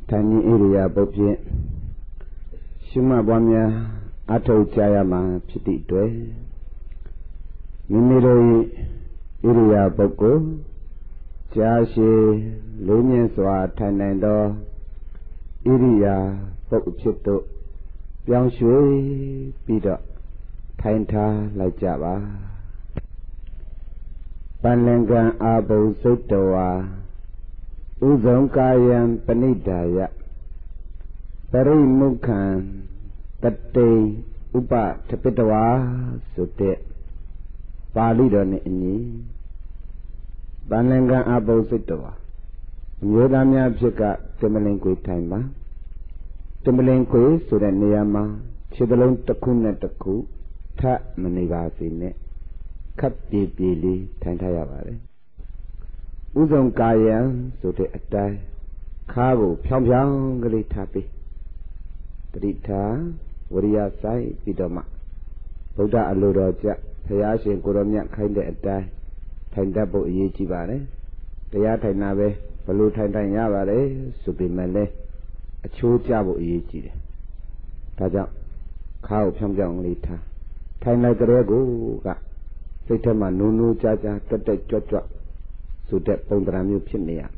Tiny area Bobby Shuma Bamia Ato Jayama Piti Dwe Mimiro area Boko Jashi Lumian Swa Tanando area Bokchito Yang Shui Pida Tainta Lajava Panlangan Abu Sotoa Uzon Kayan Panidaya Pari Mukan Tate Upa Tapitawa Sute Palidon Ini Panlangan Abu Sotoa Yodamia Pika Timalingui Taima Timalingui Sudan Niyama Chidalon Takuna Taku Ta Manivasine Kapti Pili Tantayavare Uzon Kayan Sute Atai Kabu Pyong Gali Tapi Trita Wariya Sai Pidoma Buddha Aluroja Payashin Kuromya Kinda Atai Tandabo Yijibare Tayata Nabe Balu Tantayavare Subimale A Chujabo Yiji Taja Kau Pyong Lita Taina Grego Sitama Nunu Jaja Tate Jojo Sudet Pondramu Pinia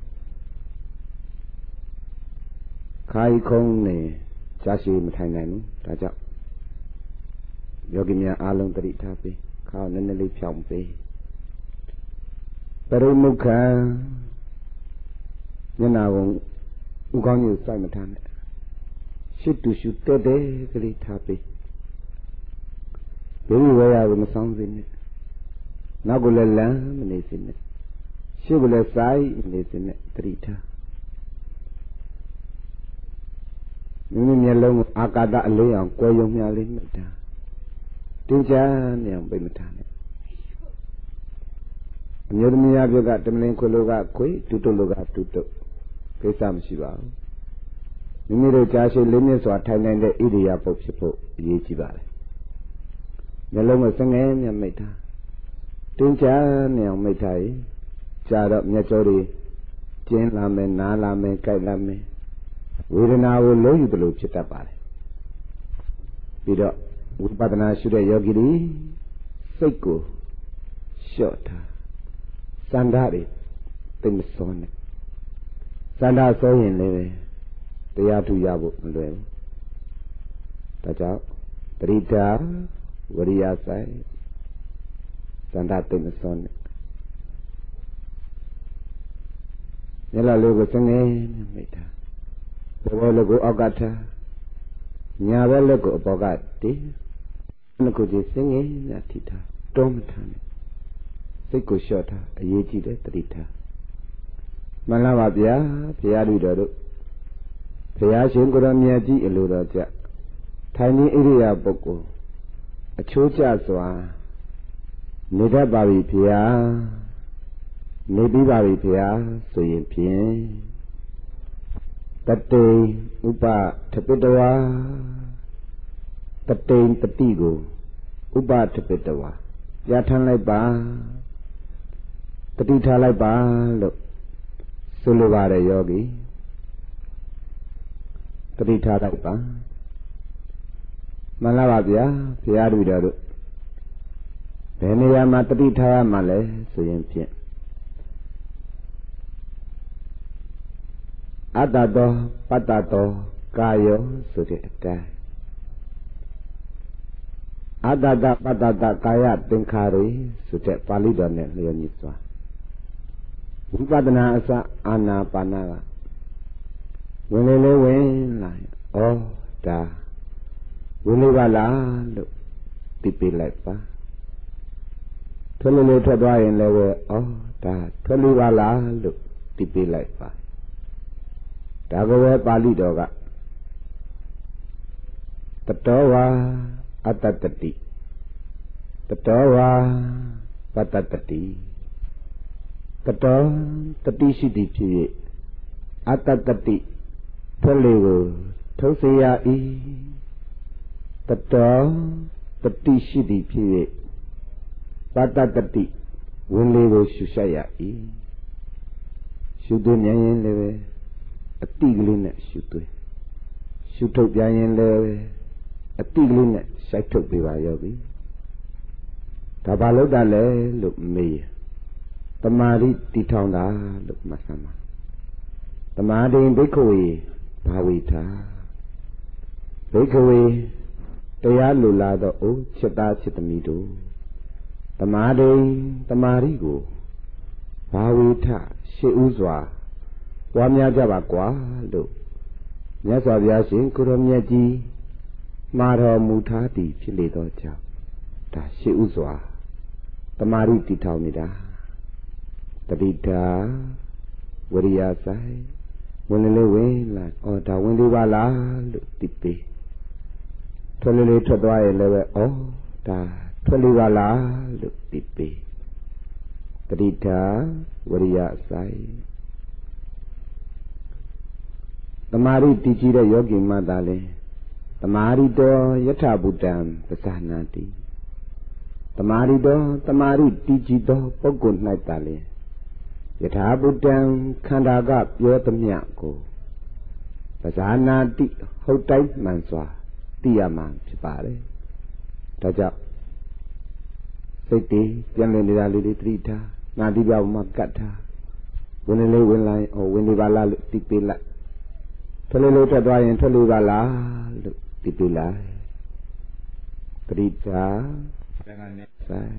Kai Kong Ne Jashi Matanan Taja Yogimia Along Tapi Kau Nenali Pyampe Perumuka Yanawong Uganyu Simatan Shitu Shutede Gri Tapi Very well with songs in it. Nagula lamb is in it. Shibula sai is in it. Trita. Mimialong Akada Leon, Koyom Yalimita. Tijan Yam Bimitane. Yurmia Yoga Temlin Kologa Kui, Tutologa Tuto. Pesam Shiva. Mimiro Jashi Linis or Thailand Idia Popsipo, Yichibare. Yalong Sangam Yamita. Tincha Nyam Mitai, Charab Nyachori, Jen Lame, Na Lame, Kai Lame. We now will low you the loop Chitapare. Pido, Upadana Shuda Yogiri, Seiko, Shota, Sandari, Timson. Sanda Soyin Leve, the Yatu Yabu, Leve. Taja, Trita, Wariya Sai. Sanda Timson. Yella Logo Sangin, Mita. The Wologo Ogata. Nyavelago Bogati. Nakuji singing, Natita. Domatan. Siko Shota, a Yeti de Trita. Malavabia, Piarudo. Piashin Guramiaji Eluraja. Tiny area Boko. A Chucha Swa. Nida Babi Pia, Maybe Babi Pia, so yin Pien. That day, Upa Tapitawa, that day in Patigo, Upa Tapitawa, Yatan like Ba, Patita like Ba, look, Suluvare Yogi, Patita like Ba, Malavabia, Piarudo. Penaya Matri Taya Male, so yin Pien. Adado, Patato, Kayo, so the attack. Adada, Patata, Kaya, Tinkari, so the Palidon, Leoniswa. Upadana Asa, Anna Panava. When they win, like, oh, da. Ulivala, look, Tipi like Pa. Tolu to dry in level, oh, that Toluvala look, Tipi like that. Dagowe Pali Doga. Tatowa Atatati. Tatowa Patatati. Tato Tati Shidi Atatati. Tolu Tosia E. Tato Tati Shidi Patatati, when they will Shushaya E. Should do Nyan Leve, အတိကလေးနဲ့ရှုသွင်းရှုထုတ်ပြန်ရင်လည်းအတိကလေးနဲ့စိုက်ထုတ်ပေးပါယောဂီဒါဘာလို့တာလဲလို့မေးတမာတိတီထောင်တာလို့မှတ်စမ်းပါတမာတိဘိက္ခဝေဘာဝိထာဘိက္ခဝေတရားလိုလားသောအိုးจิตသားจิตသမီးတို့တမာတိတမာတိကိုဘာဝိထရှေ့ဥစွာပွားများကြပါကွာလို့မြတ်စွာဘုရားရှင်ကိုရောမြတ်ကြီးမှာတော်မူထားသည်ဖြစ်လေသောကြောင့်ဒါရှေ့ဥစွာတမာတိတည်ထောင်နေတာတတိတာဝရိယဆိုင်ဝင်လေဝင်လာဩဒါဝင်လေးပါလားလို့သိပေးထွက်လေလေးထွက်သွားရင်လည်းပဲဩဒါထွက်လေးပါလားလို့သိပေးတတိတာဝရိယဆိုင်တမာရိတည်ကြည်တဲ့ယောဂီမှသာလေတမာရိတော်ယထဗုဒ္ဓံပဇာနာတိတမာရိတော်တမာရိတည်ကြည်သောပုဂ္ဂိုလ်၌သာလေယထာဗုဒ္ဓံခန္ဓာကပြောသမျှကိုပဇာနာတိဟုတ်တိုင်းမှန်စွာသိရမှာဖြစ်ပါတယ်ဒါကြောင့်စိတ်တည်ပြန်လည်နေတာလေးတွေသတိထားနာတိပြမှာကတ်ထားဝင်လေဝင်လိုက်ဝင်နေပါလားလို့သိပေးလိုက်ထွက်လေထွက်သွားရင်ထွက်လို့ပါလားလို့သိပေးလိုက်သတိထားဆိုင်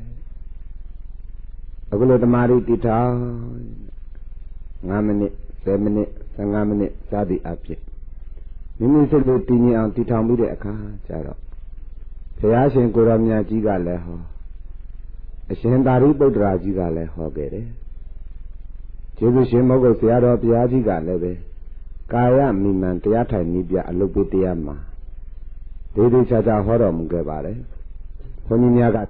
အခုလိုတမာရီတိထောင်9မိနစ်10မိနစ်15မိနစ်စသည်အဖြစ်မိမိစိတ်ကိုတည်ငြိမ်အောင်တည်ထောင်ပြီးတဲ့အခါကျတော့ဘုရားရှင်ကိုရောမြတ်ကြီးကလည်းဟောအရှင်သာရိပုတ္တရာကြီးကလည်းဟောခဲ့တယ်ကျေးဇူးရှင်မဟုတ်ဆရာတော်ဘုရားကြီးကလည်းပဲကာယမိမံတရားထိုင်နည်းပြအလုပ်ပေးတရားမှာဒေဒီချာချာဟောတော်မူခဲ့ပါတယ်ဘုန်းကြီးများက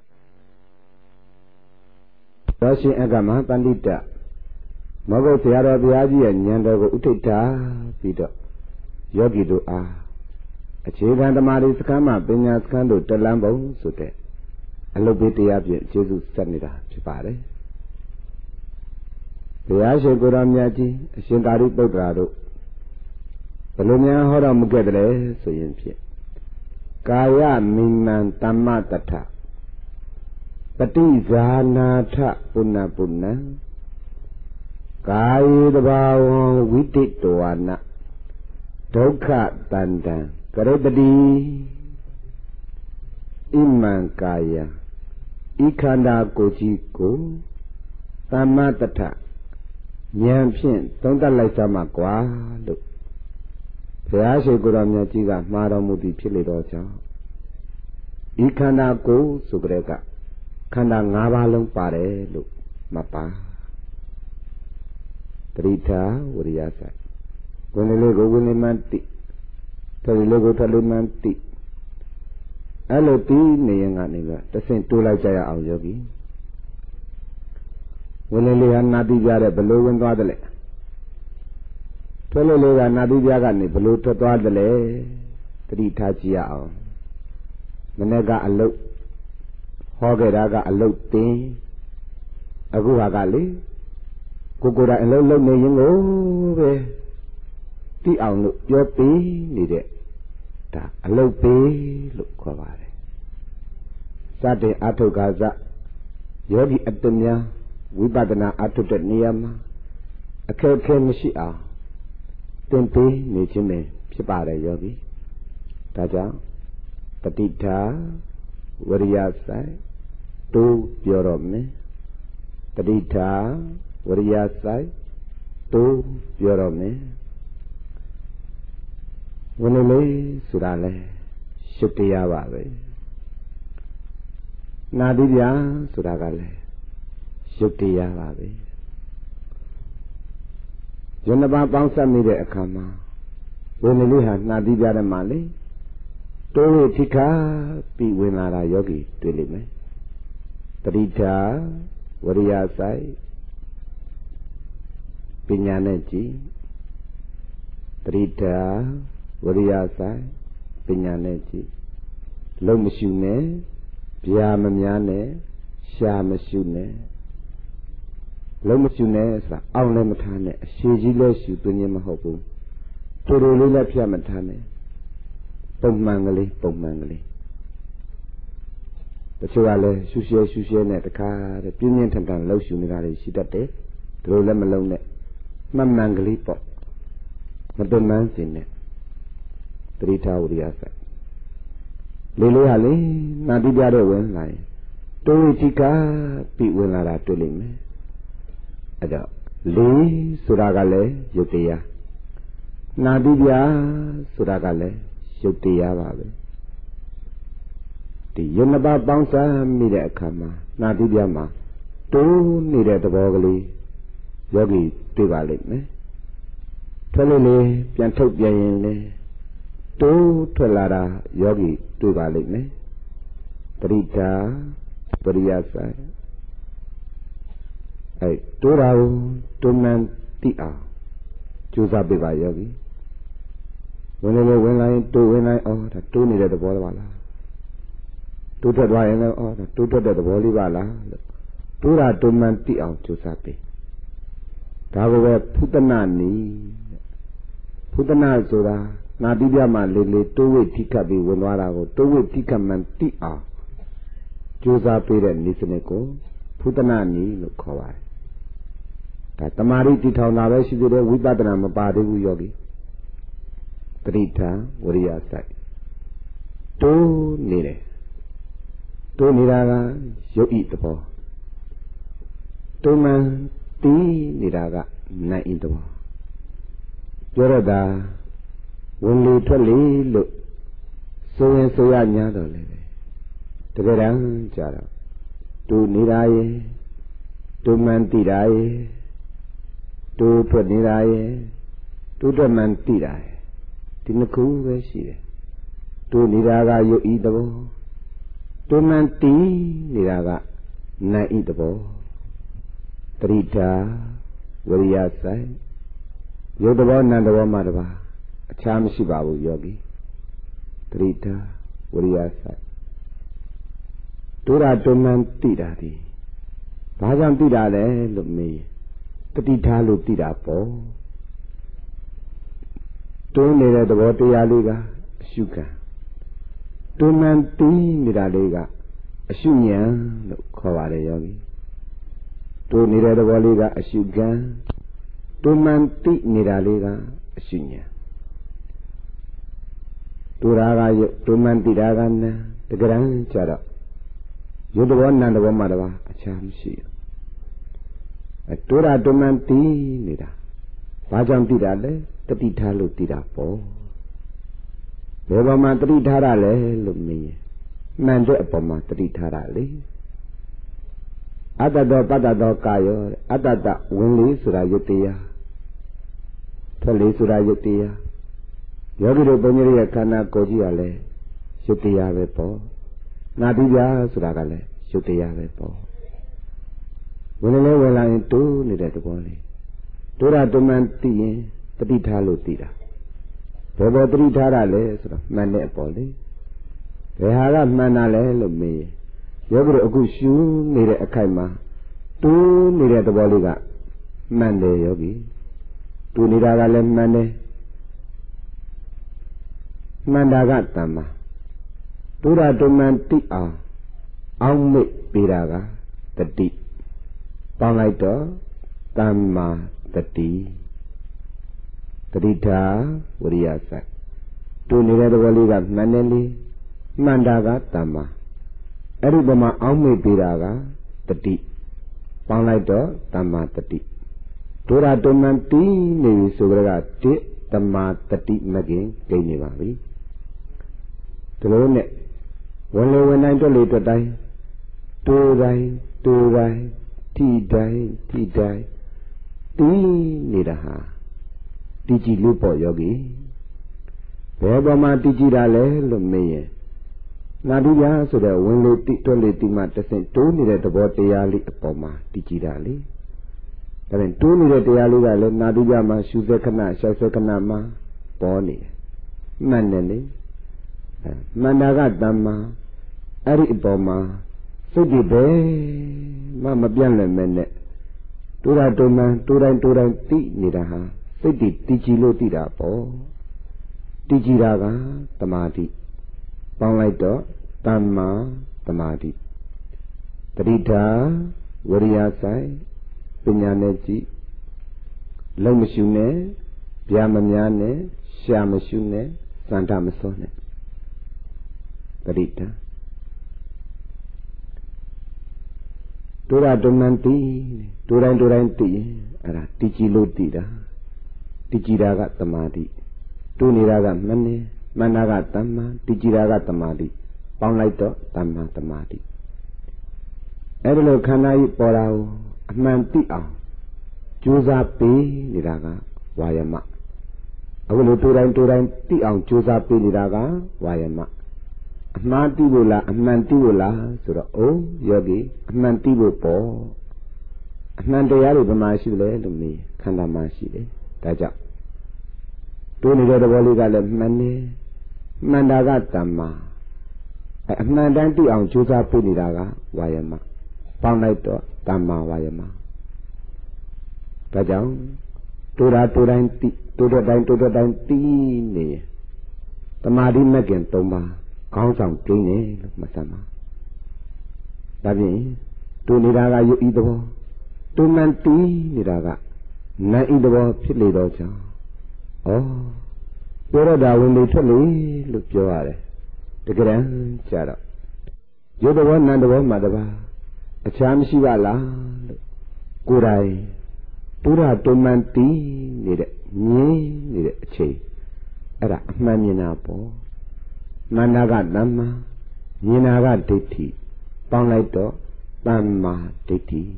သောရှင်အကမပန္တိတမဟုတ်ဆရာတော်ဘုရားကြီးရဲ့ဉာဏ်တော်ကိုဥထိတ်ထားပြီးတော့ယောဂီတို့အားအခြေခံဓမ္မတွေစခန်းမှာပညာစခန်းတို့တလန်းပုံဆိုတဲ့အလုပ်ပေးတရားဖြင့်ကျေးဇူးဆက်နေတာဖြစ်ပါတယ်ဘုရားရှင်ကိုယ်တော်မြတ်ကြီးအရှင်သာရိပုတ္တရာတို့ဘယ်လိုများဟောတော်မူခဲ့တယ်ဆိုရင်ဖြင့်ကာယမိမံတမ္မတထပฏิဇာနာထပုဏ္ဏပုဏ္ဏကာယေတဘာဝံဝိတိတဝနာဒုက္ခတန္တံကရတတိဣမံကာယဤခန္ဓာကိုယ်ကြီးကိုတမ္မတထဉာဏ်ဖြင့်သုံးသပ်လိုက်စမ်းကွာလို့ဘုရားရှိခိုးတော်မြတ်ကြီးကမှာတော်မူသည်ဖြစ်လေတော့ကြောင့်ဤခန္ဓာကိုယ်ဆိုကြတဲ့ကခန္ဓာ၅ပါးလုံးပါတယ်လို့မပါတတိထာဝရိယဆိုင်ဝင်လေကိုဝင်လေမှန်တိထွက်လေကိုထွက်လေမှန်တိအဲ့လိုပြီးနေရင်ကနေတော့တဆင့်တိုးလိုက်ကြရအောင်ယောဂီဝင်လေဟာနာတိပြတဲ့ဘလို့ဝင်သွားတယ်လေထွက်လေကနာတိပြကနေဘလို့ထွက်သွားတယ်လေတတိထားကြည့်ရအောင်မနေ့ကအလုတ်ဟောခဲ့တာကအလုတ်တင်အခုဟာကလေကိုယ်တိုင်အလုတ်လုပ်နေရင်ကိုပဲတိအောင်လို့ပြောပေးနေတဲ့ဒါအလုတ်ပေးလို့ခေါ်ပါတယ်စတဲ့အာထုကာဇယောဂီအတ္တများဝိပဿနာအာထုတဲ့နေရာမှာအခက်အခဲမရှိအောင်သင်ပေးနေခြင်းပဲဖြစ်ပါတယ်ယောဂီဒါကြောင့်ပဋိဌာဝရိယဆိုင်တိုးပြောတော့မယ်ပဋိဌာဝရိယဆိုင်တိုးပြောတော့မယ်ဝင်လေဆိုတာလဲရှုပ်တရားပါပဲနာတိပြဆိုတာကလည်းရှုပ်တရားပါပဲယန္တပါပေါင်းစပ်မိတဲ့အခါမှာဝင်လေဟာနာတိပြတဲ့မှာလေတိုးဝိထိခာပြီးဝင်လာတာယောဂီတွေ့လိမ့်မယ်တတိထာဝရိယဆိုင်ပညာနဲ့ကြည်တတိထာဝရိယဆိုင်ပညာနဲ့ကြည်လုံးမရှိနဲ့ဗျာမများနဲ့ရှာမရှိနဲ့လုံးမရှိနဲ့ဆိုတာအောင်းလည်းမထားနဲ့အရှိကြီးလည်းရှူသွင်းခြင်းမဟုတ်ဘူးတူတူလေးလည်းဖြတ်မထားနဲ့ပုံမှန်ကလေးတချို့ကလည်းရှူရှဲနဲ့တခါတဲ့ပြင်းပြင်းထန်ထန်လှုပ်ရှူနေတာတွေရှိတတ်တယ်ဒီလိုလည်းမလုံးနဲ့မှန်မှန်ကလေးပေါ့မတွမှန်းစင်နဲ့တတိထားဝရိယဆိုင်လေးဟာလေနာတိပြတဲ့ဝင်လာရင်တိုးဝိတိကပြီးဝင်လာတာတွေ့လိမ့်မယ်အဲ့တော့လေးဆိုတာကလည်းရုပ်တရားနာတိပြဆိုတာကလည်းရုပ်တရားပါပဲဒီယုံနှစ်ပါးပေါင်းစပ်မိတဲ့အခါမှာနာတိပြမှာတိုးနေတဲ့သဘောကလေးယောဂီတွေ့ပါလိမ့်မယ်ထွက်လို့လေပြန်ထုတ်ပြန်ရင်လေတိုးထွက်လာတာယောဂီတွေ့ပါလိမ့်မယ်ပရိဒါပရိယဆိုင်အဲ့တိုးတာကိုတွန်းမှန်သိအောင်ကြိုးစားပေးပါယောဂီဝင်လေဝင်လာရင်တိုးဝင်လိုက်အော်ဒါတိုးနေတဲ့သဘောပါလားတိုးထွက်သွားရင်လည်းအော်ဒါတိုးထွက်တဲ့သဘောလေးပါလားလို့တိုးတာတွန်းမှန်သိအောင်ကြိုးစားပေးဒါကိုပဲဖုတနာနီဖုတနာဆိုတာနာတိပြမှာလေးတိုးဝိထိခတ်ပြီးဝင်သွားတာကိုတိုးဝိထိခတ်မှန်သိအောင်ကြိုးစားပေးတဲ့ဤစနစ်ကိုဖုတနာနီလို့ခေါ်ပါတယ်ဒါတမာရိတိထောင်တာပဲရှိသေးတယ်ဝိပဿနာမပါသေးဘူးယောဂီတတိထာဝရိယစိုက်တိုးနေတယ်တိုးနေတာကရုပ်ဤသဘောတိုးမှန်တီးနေတာကနိုင်ဤသဘောပြောရတာဝင်လေထွက်လေလို့ဆိုရင်ဆိုရညာတော့လေတကယ်တမ်းကြတော့တိုးနေတာရဲ့တိုးမှန်တီးတာရဲ့တိုးထွက်နေတာရဲ့တိုးထွက်မှန်တီးတာရဲ့ဒီနှစ်ခုပဲရှိတယ်တိုးနေတာကရုပ်ဤသဘောတိုးမှန်တီးနေတာကနိုင်ဤသဘောတတိထာဝရိယဆိုင်ရုပ်သဘောနာမ်သဘောမှာတပါအခြားမရှိပါဘူးယောဂီတတိထာဝရိယဆိုင်တိုးတာတွန်းမှန်သိတာဒီဘာကြောင့်သိတာလဲလို့မေးတတိထားလို့သိတာပေါ့တွန်းနေတဲ့သဘောတရားလေးကအရှုခံတွန်းမှန်သိနေတာလေးကအရှုဉဏ်လို့ခေါ်ပါတယ်ယောဂီတိုးနေတဲ့သဘောလေးကအရှုခံတိုးမှန်သိနေတာလေးကအရှုဉဏ်တိုးတာကရုပ်တိုးမှန်သိတာကနာတကယ်တမ်းကျတော့ရုပ်သဘောနာမ်သဘောမှာတပါအခြားမရှိဘူးတိုးတာတိုးမှန်သိနေတာဘာကြောင့်သိတာလဲတတိထားလို့သိတာပေါ့ဘယ်ပေါ်မှာတတိထားတာလဲလို့မေးရင်မှန်တဲ့အပေါ်မှာတတိထားတာလေအတ္တတော်ပတ္တတော်ကာယောအတ္တတဝင်လေဆိုတာယုတ်တရားထွက်လေဆိုတာယုတ်တရားယောဂီတို့ဘုန်းကြီးရဲ့ခန္ဓာကိုယ်ကြီးကလည်းယုတ်တရားပဲပေါ့နာတိပြဆိုတာကလည်းယုတ်တရားပဲပေါ့ဝင်လေဝင်လာရင်တိုးနေတဲ့သဘောလေးတိုးတာတမန်သိရင်တတိထားလို့သိတာဘယ်ပေါ်တတိထားတာလဲဆိုတော့မှန်တဲ့အပေါ်လေဘယ်ဟာကမှန်တာလဲလို့မေးရင်ယောဂီတို့အခုရှူနေတဲ့အခိုက်မှာတိုးနေတဲ့သဘောလေးကမှန်တယ်ယောဂီတိုးနေတာကလည်းမှန်တယ်မှန်တာကတမ္မာတိုးတာတမန်သိအောင်အောက်မိတ်ပေးတာကတတိပေါင်းလိုက်တော့တမ္မာတတိတတိထာဝရိယဆိုင်တိုးနေတဲ့သဘောလေးကမှန်တယ်လေမှန်တာကတမ္မာအဲ့ဒီဘမှာအောင်းမိတ်ပေးတာကတတိပေါင်းလိုက်တော့တမ္မာတတိဒုရတုမန်တီနေပြီဆိုကြကတိတမ္မာတတိမကင်ဂိနေပါပြီဒီလိုနဲ့ဝင်လေဝင်တိုင်းတွက်လေတွက်တိုင်းတိုးတိုင်းထိတိုင်းတီးနေတာဟာတီးကြည့်လို့ပေါ့ယောဂီဘယ်ပေါ်မှာတီးကြည့်တာလဲလို့မေးရင်နာတိပြဆိုတဲ့ဝင်လေတိတွက်လေတိမှတဆင့်တိုးနေတဲ့သဘောတရားလေးအပေါ်မှာတည်ကြည်တာလေဒါပြန်တိုးနေတဲ့တရားလေးကလည်းနာတိပြမှာရှုစက်ခဏရှောက်စက်ခဏမှာပေါ်နေတယ်မှန်တယ်လေမှန်တာကတမ္မာအဲ့ဒီအပေါ်မှာစိတ်ဒီပဲမပြန့်လည်းမဲ့နဲ့တိုးတာတိုးမှန်တိုးတိုင်းသိနေတာဟာစိတ်တည်ကြည်လို့တည်တာပေါ့တည်ကြည်တာကသမာဓိပေါင်းလိုက်တော့တမ္မာသမာဓိတတိထာဝရိယဆိုင်ပညာနဲ့ကြည့်လုံးမရှုနဲ့ဗျာမများနဲ့ရှာမရှုနဲ့စန္ဒမစောနဲ့တတိထာဒုရဒုမန္တိဒုတိုင်းတည်အဲ့ဒါတည်ကြည်လို့တည်တာတည်ကြည်တာကသမာဓိတူနေတာကမနှင်းမန္တာကတမ္မာတည်ကြည်တာကသမာဓိပေါင်းလိုက်တော့တမ္မာသမာဓိအဲ့ဒါလို့ခန္ဓာကြီးပေါ်တာကိုအမှန်သိအောင်ကြိုးစားပေးနေတာကဝါယမအခုလိုတူတိုင်းသိအောင်ကြိုးစားပေးနေတာကဝါယမအမှားသိဖို့လားအမှန်သိဖို့လားဆိုတော့အိုးယောဂီအမှန်သိဖို့ပေါ့အမှန်တရားတွေဘယ်မှာရှိလဲလို့မေးခန္ဓာမှာရှိတယ်ဒါကြောင့်တိုးနေတဲ့သဘောလေးကလည်းမှန်နေမှန်တာကတမ္မာအမှန်တမ်းသိအောင်ကြိုးစားပေးနေတာကဝါယမပေါင်းလိုက်တော့တမ္မာဝါယမဒါကြောင့်တိုးတိုင်းသိတိုးတိုင်းသိနေသမာဓိမဲ့ခင်၃ပါးခေါင်းဆောင်ကျင်းတယ်လို့မှတ်စမ်းပါဒါဖြင့်တိုးနေတာကယုတ်ဤသဘောတိုးမှန်သိနေတာကနာဤသဘောဖြစ်လေတော့ကြောင့်ပြောရတာဝင်လေထွက်လေလို့ပြောရတယ်တကယ်တမ်းကြတော့ယုတ်သဘောနာမ်သဘောမှာတပါးအခြားမရှိပါလားလို့ကိုယ်တိုင်တူရတုံမှန်တီးနေတဲ့ငြင်းနေတဲ့အချိန်အဲ့ဒါအမှန်မြင်တာပေါ့မန္တာကတမ္မာမြင်တာကဒိဋ္ဌိပေါင်းလိုက်တော့တမ္မာဒိဋ္ဌိ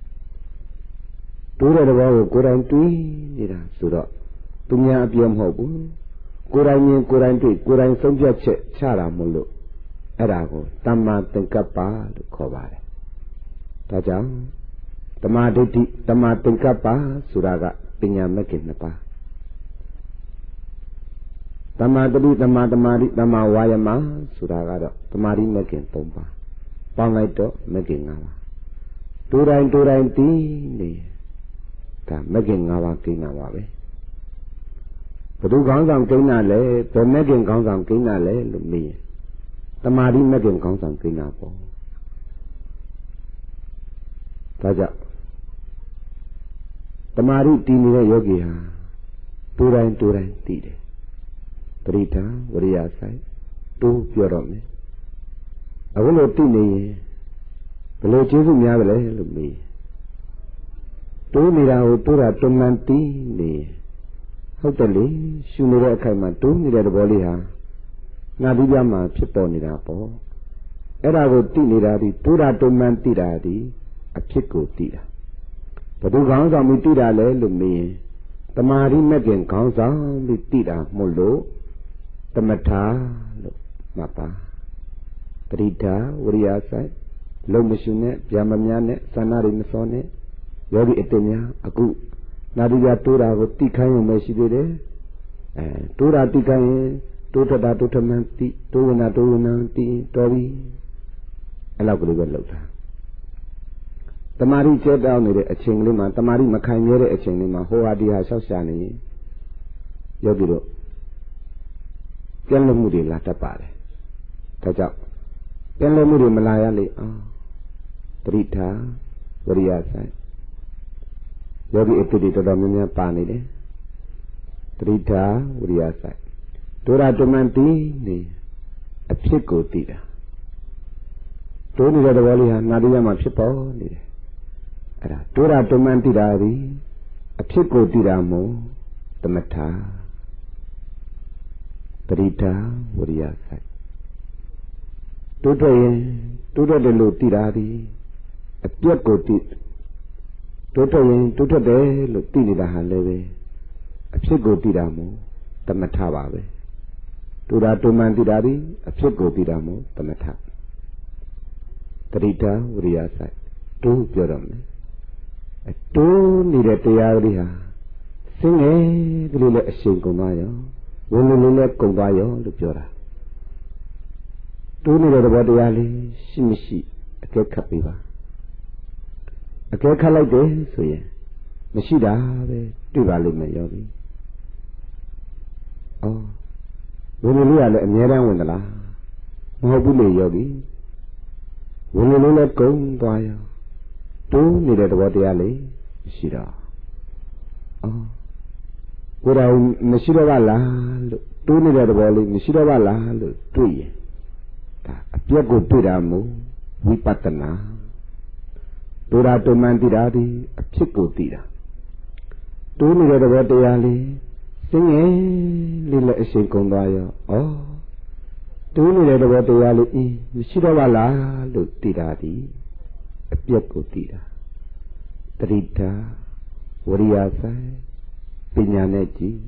တူတဲ့သဘောကိုကိုယ်တိုင်တွေးနေတာဆိုတော့သူများအပြောမဟုတ်ဘူးကိုယ်တိုင်မြင်ကိုယ်တိုင်တွေ့ကိုယ်တိုင်ဆုံးဖြတ်ချက်ချတာမို့လို့အဲ့ဒါကိုတမ္မာသင်္ကပ္ပလို့ခေါ်ပါတယ်ဒါကြောင့်တမ္မာဒိဋ္ဌိတမ္မာသင်္ကပ္ပဆိုတာကပညာမဲ့ခင်နှစ်ပါးတမ္မာတတိတမ္မာသမာဓိတမ္မာဝါယမဆိုတာကတော့သမာဓိမဲ့ခင်၃ပါးပေါင်းလိုက်တော့မဲ့ခင်၅ပါးတူတိုင်းသိနေဒါမဲ့ခင်၅ပါးကိန်းတာပါပဲဘယ်သူခေါင်းဆောင်ကိန်းတာလဲဘယ်မဲ့ခင်ခေါင်းဆောင်ကိန်းတာလဲလို့မေးရင်သမာဓိမဲ့ခင်ခေါင်းဆောင်ကိန်းတာပေါ့ဒါကြောင့်သမာဓိတည်နေတဲ့ယောဂီဟာတူတိုင်းသိတယ်ပရိဒါဝရိယဆိုင်တိုးပြောတော့မယ်အခုလိုသိနေရင်ဘယ်လိုကျေးဇူးများလဲလို့မေးတိုးနေတာကိုတိုးတာတုံမှန်သိနေဟုတ်တယ်လေရှုနေတဲ့အခိုက်မှာတိုးနေတဲ့သဘောလေးဟာငါပြီးပြမှာဖြစ်ပေါ်နေတာပေါ့အဲ့ဒါကိုသိနေတာဒီတိုးတာတုံမှန်သိတာဒီအဖြစ်ကိုသိတာဘယ်သူခေါင်းဆောင်ပြီးသိတာလဲလို့မေးရင်တမာရီမဲ့ခင်ခေါင်းဆောင်ပြီးသိတာမို့လို့သမထာလို့မှတ်ပါပရိဒါဝရိယဆိုင်လုံးမရှုနဲ့ဗျာမများနဲ့သန္နာတွေမစောနဲ့ယောဂီအတ္တများအခုနာတိယတိုးတာကိုတိခိုင်းရုံပဲရှိသေးတယ်တိုးတာတိခိုင်းရင်တိုးထတာတိုးထမှန်တိတိုးဝင်တာတိတော်ပြီအဲ့လောက်ကလေးပဲလောက်တာတမာရီကျဲတောင်းနေတဲ့အချိန်ကလေးမှာတမာရီမခံရတဲ့အချိန်လေးမှာဟိုဟာဒီဟာရှောက်ရှာနေရင်ယောဂီတို့ပြည့်လွတ်မှုတွေလာတတ်ပါတယ်ဒါကြောင့်ပြည့်လွတ်မှုတွေမလာရလေပရိဒါဝရိယဆိုင်ယောဂီအတ္တိတော်တော်များများပါနေတယ်ပရိဒါဝရိယဆိုင်ဒုရတမန်တိနေအဖြစ်ကိုသိတာတိုးနေတဲ့သဘောလေးဟာနာတိယမှာဖြစ်ပေါ်နေတယ်အဲ့ဒါဒုရတမန်တိတာဒီအဖြစ်ကိုသိတာမို့သမထာပရိဒါဝရိယဆိုင်တိုးတယ်လို့သိတာဒီအပြက်ကိုသိတိုးထွက်တယ်လို့သိနေတာဟာလည်းပဲအဖြစ်ကိုသိတာမို့သမထပါပဲတူတာတုမှန်သိတာဒီအဖြစ်ကိုသိတာမို့သမထပရိဒါဝရိယဆိုင်တိုးပြောတော့မယ်တိုးနေတဲ့တရားတွေဟာစင်းငယ်ကလေးလည်းအရှိန်ကုန်သွားရောဝင်လည်းကုန်သွားရောလို့ပြောတာတိုးနေတဲ့သဘောတရားလေးရှိမရှိအကဲခတ်ပေးပါအကဲခတ်လိုက်တယ်ဆိုရင်မရှိတာပဲတွေ့ပါလိမ့်မယ်ယောဂီဝင်လေလေးကလည်းအများတန်းဝင်သလားမဟုတ်ဘူးလေယောဂီဝင်လေလေးလည်းကုန်းသွားရောတိုးနေတဲ့သဘောတရားလေးရှိတော့ကိုယ်တော်မရှိတော့ပါလားလို့တိုးနေတဲ့သဘောလေးမရှိတော့ပါလားလို့တွေ့ရင်ဒါအပြက်ကိုတွေ့တာမို့ဝိပဿနာတိုးတာတုံမှန်သိတာဒီအဖြစ်ကိုသိတာတိုးနေတဲ့သဘောတရားလေးစင်းငယ်လေးလည်းအရှိန်ကုန်သွားရောတိုးနေတဲ့သဘောတရားလေးမရှိတော့ပါလားလို့သိတာဒီအပြက်ကိုသိတာတတိတာဝရိယဆိုင်ပညာနဲ့ကြည့်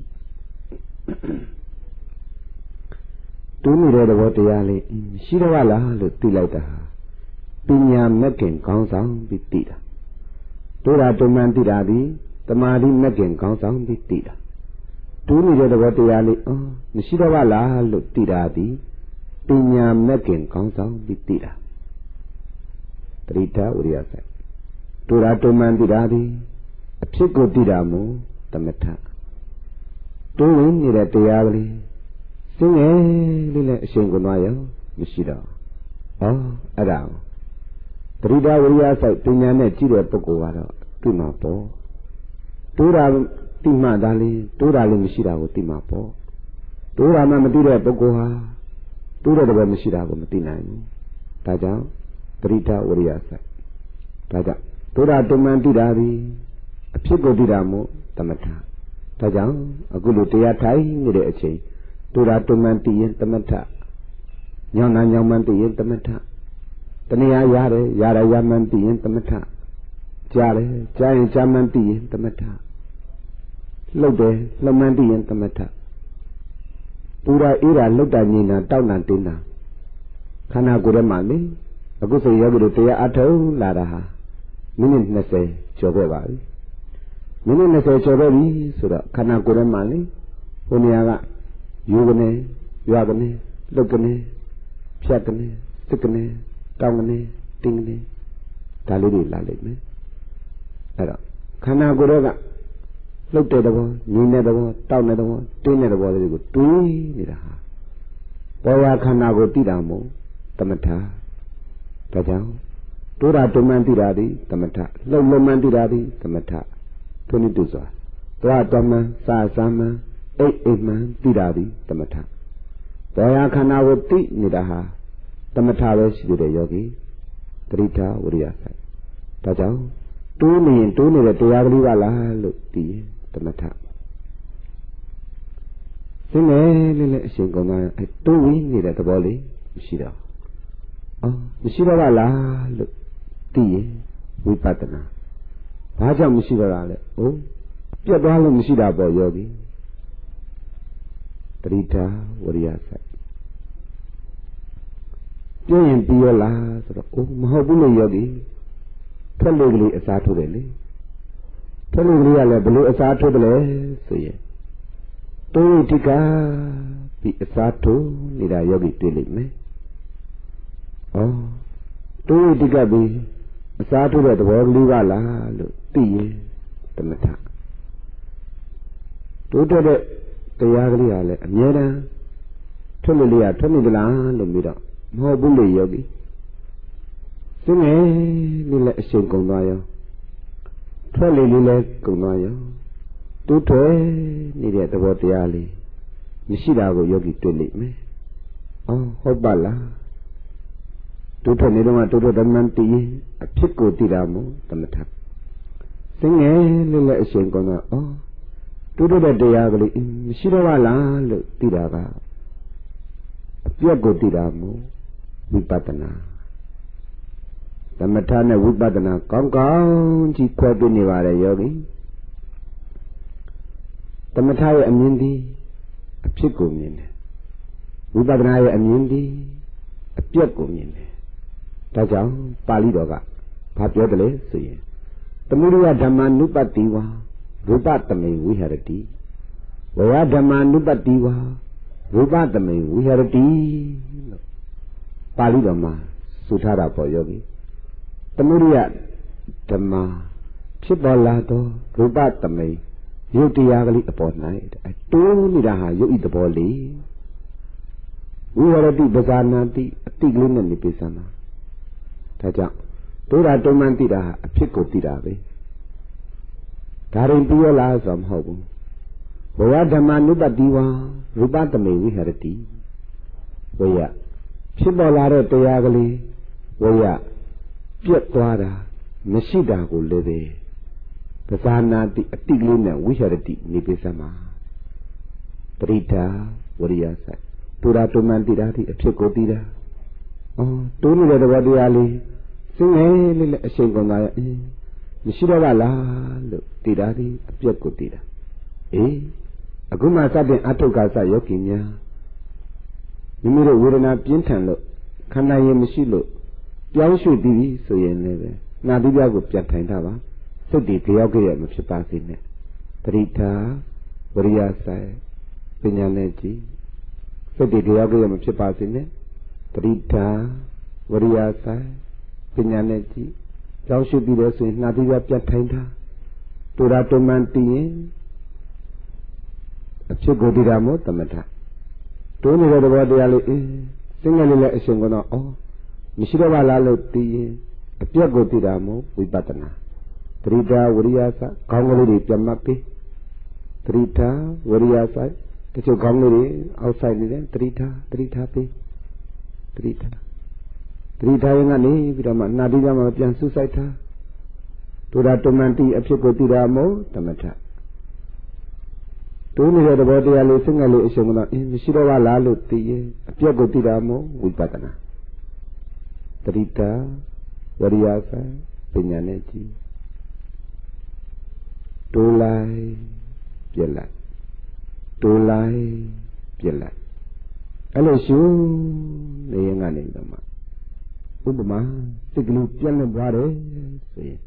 တိုးနေတဲ့သဘောတရားလေးမရှိတော့ပါလားလို့သိလိုက်တာပညာမဲ့ခင်ခေါင်းဆောင်ပြီးသိတာတိုးတာတုံမှန်သိတာဒီတမာတိမဲ့ခင်ခေါင်းဆောင်ပြီးသိတာတိုးနေတဲ့သဘောတရားလေးမရှိတော့ပါလားလို့သိတာဒီပညာမဲ့ခင်ခေါင်းဆောင်ပြီးသိတာတတိတာဝရိယဆိုင်တိုးတာတုံမှန်သိတာဒီအဖြစ်ကိုသိတာမို့သမထတိုးဝင်နေတဲ့တရားကလေးစင်းငယ်လေးလည်းအရှင်ကိုသွားရောမရှိတော့အဲ့ဒါတတိတာဝရိယဆိုင်ပညာနဲ့ကြည့်တဲ့ပုဂ္ဂိုလ်ကတော့တွေ့မှာပေါ့တိုးတာတိမှသာလေးတိုးတာလည်းမရှိတာကိုသိမှာပေါ့တိုးတာမှမသိတဲ့ပုဂ္ဂိုလ်ဟာတိုးတဲ့တပည့်မရှိတာကိုမသိနိုင်ဘူးဒါကြောင့်တတိတာဝရိယဆိုင်ဒါကြောင့်တိုးတာတုံမှန်သိတာဒီအဖြစ်ကိုသိတာမို့သမထဒါကြောင့်အခုလိုတရားထိုင်နေတဲ့အချိန်တိုးတာတုံမှန်သိရင်သမထညောင်းတာညောင်းမှန်သိရင်သမထတဏှာရတယ်ရမှန်သိရင်သမထကြားတယ်ကြားရင်ကြားမှန်သိရင်သမထလှုပ်တယ်လှုပ်မှန်သိရင်သမထပူရာအေးတာလှုပ်တာညင်တာတောက်တာတင်းတာခန္ဓာကိုယ်ထဲမှာလေအခုဆိုယောဂီတို့တရားအထုံးလာတာဟာမိနစ်20ကျော်ခဲ့ပါပြီမိနစ်20ကျော်ခဲ့ပြီဆိုတော့ခန္ဓာကိုယ်ထဲမှာလေဟိုနေရာကယူကနေရွာကနေလှုပ်ကနေဖြတ်ကနေစစ်ကနေတောင်းကနေတင်းကနေဒါလေးတွေလာလိမ့်မယ်အဲ့တော့ခန္ဓာကိုယ်ကလှုပ်တဲ့သဘောညင်တဲ့သဘောတောက်တဲ့သဘောတင်းတဲ့သဘောလေးတွေကိုတွေးနေတာဟာဘောဝခန္ဓာကိုသိတာမို့သမထဒါကြောင့်တိုးတာတုံမှန်သိတာဒီသမထလှုပ်မှန်သိတာဒီသမထထိုနည်းတူစွာသွားတော်မှန်စာမှန်အိမ်မှန်သိတာဒီသမထဘောဝခန္ဓာကိုသိနေတာဟာသမထပဲရှိတဲ့ယောဂီတတိထဝရိယဆိုင်ဒါကြောင့်တိုးနေရင်တိုးနေတဲ့တရားကလေးပါလားလို့သိရင်သမထစင်းလေလေးအရှင်ကောင်းသားတိုးဝင်နေတဲ့သဘောလေးမရှိတော့မရှိတော့ပါလားလို့သိရင်ဝိပဿနာဘာကြောင့်မရှိတော့တာလဲပြတ်သွားလို့မရှိတာပေါ့ယောဂီတတိထဝရိယဆိုင်ပြင်းရင်ပြီးရလားဆိုတော့မဟုတ်ဘူးလို့ယောဂီဖက်လို့ကလေးအစားထိုးတယ်လေဖက်လို့ကလေးကလည်းဘလို့အစားထိုးတယ်လဲဆိုရင်တိုးတိကပြီးအစားထိုးနေတာယောဂီတွေ့လိမ့်မယ်တိုးတိကပြီးအစားထိုးတဲ့သဘောကလေးပါလားလို့သိရင်သမထတိုးတဲ့တရားကလေးကလည်းအမြဲတမ်းထွက်လို့လေးကထွက်နေကြလားလို့ပြီးတော့မဟုတ်ဘူးလေယောဂီစင်းငယ်လေးလည်းအရှင်ကုန်သွားရောထွက်လေလေးလည်းကုန်သွားရောတိုးထွက်နေတဲ့သဘောတရားလေးမရှိတာကိုယောဂီတွေ့လိမ့်မယ်ဟုတ်ပါလားတိုးထွက်နေတော့မှတိုးထွက်တမန်တည်အဖြစ်ကိုသိတာမို့သမထစင်းငယ်လေးလည်းအရှင်ကုန်သွားတိုးတဲ့တရားကလေးမရှိတော့ပါလားလို့သိတာကအပြတ်ကိုသိတာမို့ဝိပဿနာသမထနဲ့ဝိပဿနာကောင်းကောင်းကြည့်ခွဲတွေ့နေပါတယ်ယောဂီသမထရဲ့အမြင်ဒီအဖြစ်ကိုမြင်တယ်ဝိပဿနာရဲ့အမြင်ဒီအပြတ်ကိုမြင်တယ်ဒါကြောင့်ပါဠိတော်ကဘာပြောတယ်လဲဆိုရင်သမုဒယဓမ္မနုပတ္တိဝါရူပတမေဝိဟရတိဝယဓမ္မနုပတ္တိဝါရူပတမေဝိဟရတိလို့ပါဠိတော်မှာဆိုထားတာပေါ့ယောဂီသမုဒယဓမ္မဖြစ်ပေါ်လာသောရူပသမိန်ရုပ်တရားကလေးအပေါ်၌တိုးနေတာဟာရုပ်ဤသဘောလေးဝိရတိပဇာနာတိအတိကလေးနဲ့နေပိစမ်းတာဒါကြောင့်တို့တာတုံးမှန်သိတာဟာအဖြစ်ကိုသိတာပဲဒါရင်ပြီးရလားဆိုမဟုတ်ဘူးဘဝဓမ္မနုပတိဝါရူပသမိန်ဝိဟရတိဝေယဖြစ်ပေါ်လာတဲ့တရားကလေးဝေယပြတ်သွားတာမရှိတာကိုလည်းပဲပဇာနာတိအတိကလေးနဲ့ဝိဟရတိနေပိစမ်းမှာပရိဒါဝရိယဆိုင်တို့တာတုံးမှန်သိတာဒီအဖြစ်ကိုသိတာတိုးနေတဲ့သဘောတရားလေးစင်ငယ်လေးနဲ့အရှိန်ကုန်သွားရဲ့မရှိတော့ပါလားလို့သိတာဒီအပြက်ကိုသိတာအခုမှစတင်အထုက္ခသယောဂီများမိမိတို့ဝေဒနာပြင်းထန်လို့ခန္ဓာရင်မရှိလို့ပြောင်းရွှေ့ပြီးပြီဆိုရင်လည်းပဲနာသီးပြားကိုပြန်ထိုင်တာပါစိတ်တွေကြောက်ကြရမဖြစ်ပါစေနဲ့ပရိဒါဝရိယဆိုင်ပညာနဲ့ကြည်စိတ်တွေကြောက်ကြရမဖြစ်ပါစေနဲ့ပရိဒါဝရိယဆိုင်ပညာနဲ့ကြည်ကြောင်းရှိပြီးတော့ဆိုရင်နှာသီးပြပြတ်ထိုင်တာတူတာတုံမှန်တည်ရင်အဖြစ်ကိုတည်တာမို့သမထတိုးနေတဲ့သဘောတရားလေးစင်ငယ်လေးလည်းအရှင်ကတော့မရှိတော့ပါလားလို့တည်ရင်အပြက်ကိုတည်တာမို့ဝိပဿနာသတိတာဝရိယစခေါင်းကလေးတွေပြတ်မှတ်ပြီးသတိတာဝရိယစတချို့ခေါင်းလေးတွေအောက်ဆိုင်နေတယ်သတိတာပြီးသတိတာရင်ကနေပြီးတော့မှနာတိကမှပြန်ဆူဆိုင်တာဒုရတမန်တိအဖြစ်ကိုတည်တာမို့သမထတိုးနေတဲ့သဘောတရားလေးစင်ငယ်လေးအရှင်ကတော့မရှိတော့ပါလားလို့သိရင်အပြက်ကိုတည်တာမို့ဝိပဿနာသတိတာဝရိယဆိုင်ပညာနဲ့ကြည်တိုးလိုက်ပြက်လိုက်တိုးလိုက်ပြက်လိုက်အဲ့လိုရှုနေရင်ကနေတော့မှဥပမာစိတ်ကလေးပြက်လက်သွားတယ်ဆိုရင်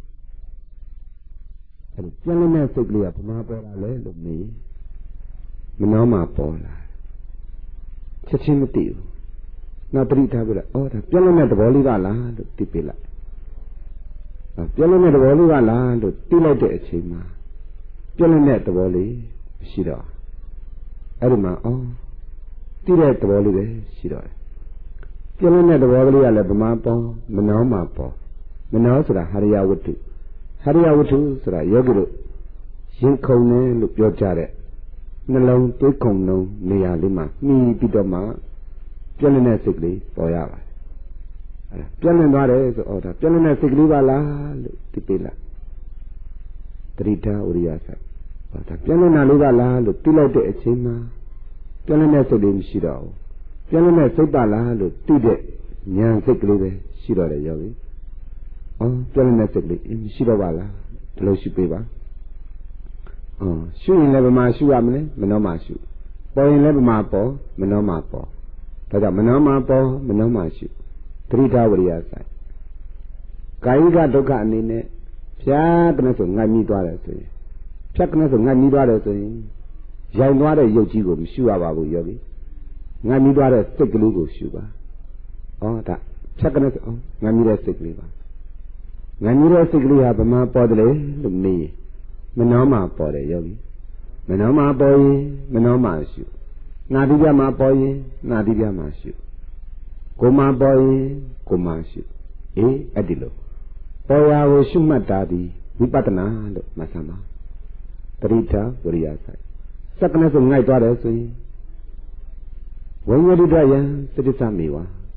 အဲ့ဒီပြက်လက်တဲ့စိတ်ကလေးကဘာမှပေါ်လာလဲလို့မေးမနှောမှပေါ်လာချက်ချင်းမသိဘူးနောက်တတိထားပြလိုက်ဒါပြက်လက်တဲ့သဘောလေးကလားလို့သိပြလိုက်ပြက်လက်တဲ့သဘောလေးကလားလို့သိလိုက်တဲ့အချိန်မှာပြက်လက်တဲ့သဘောလေးရှိတော့အဲ့ဒီမှာသိတဲ့သဘောလေးပဲရှိတော့တယ်ပြက်လက်တဲ့သဘောကလေးကလည်းဗမာပေါ်မနှောမှပေါ်မနှောဆိုတာဟရိယဝတ္ထုဆိုတာယောဂီတို့ရင်ခုန်တယ်လို့ပြောကြတဲ့နှလုံးသွေးခုန်လုံးနေရာလေးမှာမှီပြီးတော့မှပြက်လက်တဲ့စိတ်ကလေးပေါ်ရပါတယ်ပြက်လက်သွားတယ်ဆိုဒါပြက်လက်တဲ့စိတ်ကလေးပါလားလို့သိပေးလိုက်တတိတာဥရိယဆိုင်ဒါပြက်လက်နာလေးပါလားလို့သိလိုက်တဲ့အချိန်မှာပြက်လက်တဲ့စိတ်လေးမရှိတော့ဘူးပြက်လက်တဲ့စိတ်ပါလားလို့သိတဲ့ဉာဏ်စိတ်ကလေးပဲရှိတော့တယ်ယောဂီပြက်လက်တဲ့စိတ်ကလေးမရှိတော့ပါလားဒီလိုရှိပေးပါရှုရင်လည်းဗမာရှုရမလဲမနှောမှရှုပေါ်ရင်လည်းဗမာပေါ်မနှောမှပေါ်ဒါကြောင့်မနှောမှပေါ်မနှောမှရှုသတိထားဝရိယဆိုင်ကာယကဒုက္ခအနေနဲ့ဖြာကနေဆိုငတ်မြည်သွားတယ်ဆိုရင်ဖြတ်ကနေဆိုငတ်မြည်သွားတယ်ဆိုရင်ရိုင်သွားတဲ့ရုပ်ကြီးကိုမရှုရပါဘူးယောဂီငတ်မြည်သွားတဲ့စိတ်ကလေးကိုရှုပါဒါဖြတ်ကနေဆိုငတ်မြည်တဲ့စိတ်ကလေးပါငတ်မြည်တဲ့စိတ်ကလေးဟာဗမာပေါ်တယ်လို့မေးရင်မနှောမှပေါ်တယ်ယောဂီမနှောမှပေါ်ရင်မနှောမှရှုနာတိပြမှာပေါ်ရင်နာတိပြမှာရှုကိုမှပေါ်ရင်ကိုမှရှုအဲ့ဒီလိုပေါ်ရာကိုရှုမှတ်တာဒီဝိပဿနာလို့မှတ်စမ်းပါပရိဒါဝရိယဆိုင်စက္ကနဲ့ဆိုငိုက်သွားတယ်ဆိုရင်ဝိညာတိတယံသတိသမေဝ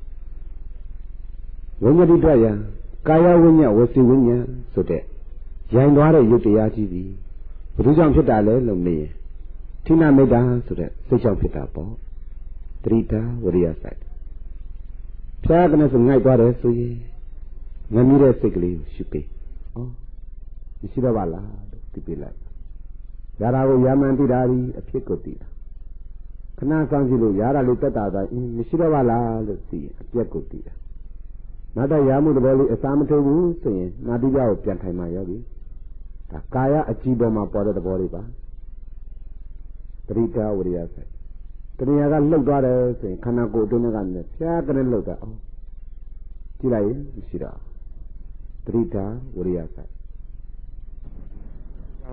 ဝိညာတိတယံကာယဝိညာဝစီဝိညာဆိုတဲ့ရိုင်သွားတဲ့ရုပ်တရားကြီးပြီဘယ်သူကြောင့်ဖြစ်တာလဲလို့မေးရင်ဌိနမိတ်တာဆိုတဲ့စိတ်ကြောင့်ဖြစ်တာပေါ့တရိတာဝရိယဆိုင်ဖြာကနေဆိုငိုက်သွားတယ်ဆိုရင်ငမြည်တဲ့စိတ်ကလေးကိုရှိပေးမရှိတော့ပါလားလို့သိပေးလိုက်ရာတာကိုယာမန်တိတာဒီအဖြစ်ကိုသိတာခဏဆောင်ကြည့်လို့ရာတာလေးတက်တာတိုင်းမရှိတော့ပါလားလို့သိရင်အပြက်ကိုသိတာနောက်တော့ရာမှုသဘောလေးအစာမထုတ်ဘူးဆိုရင်နာတိပြကိုပြန်ထိုင်မှရောပြီဒါကာယအကြည့်ပေါ်မှာပေါ်တဲ့သဘောလေးပါပရိဒါဝရိယဆိုင်တဏှာကလှုပ်သွားတယ်ဆိုရင်ခန္ဓာကိုယ်အတွင်းကလည်းဖြားကနေလှုပ်တာကြည့်လိုက်ရင်မရှိတော့ပရိဒါဝရိယဆိုင်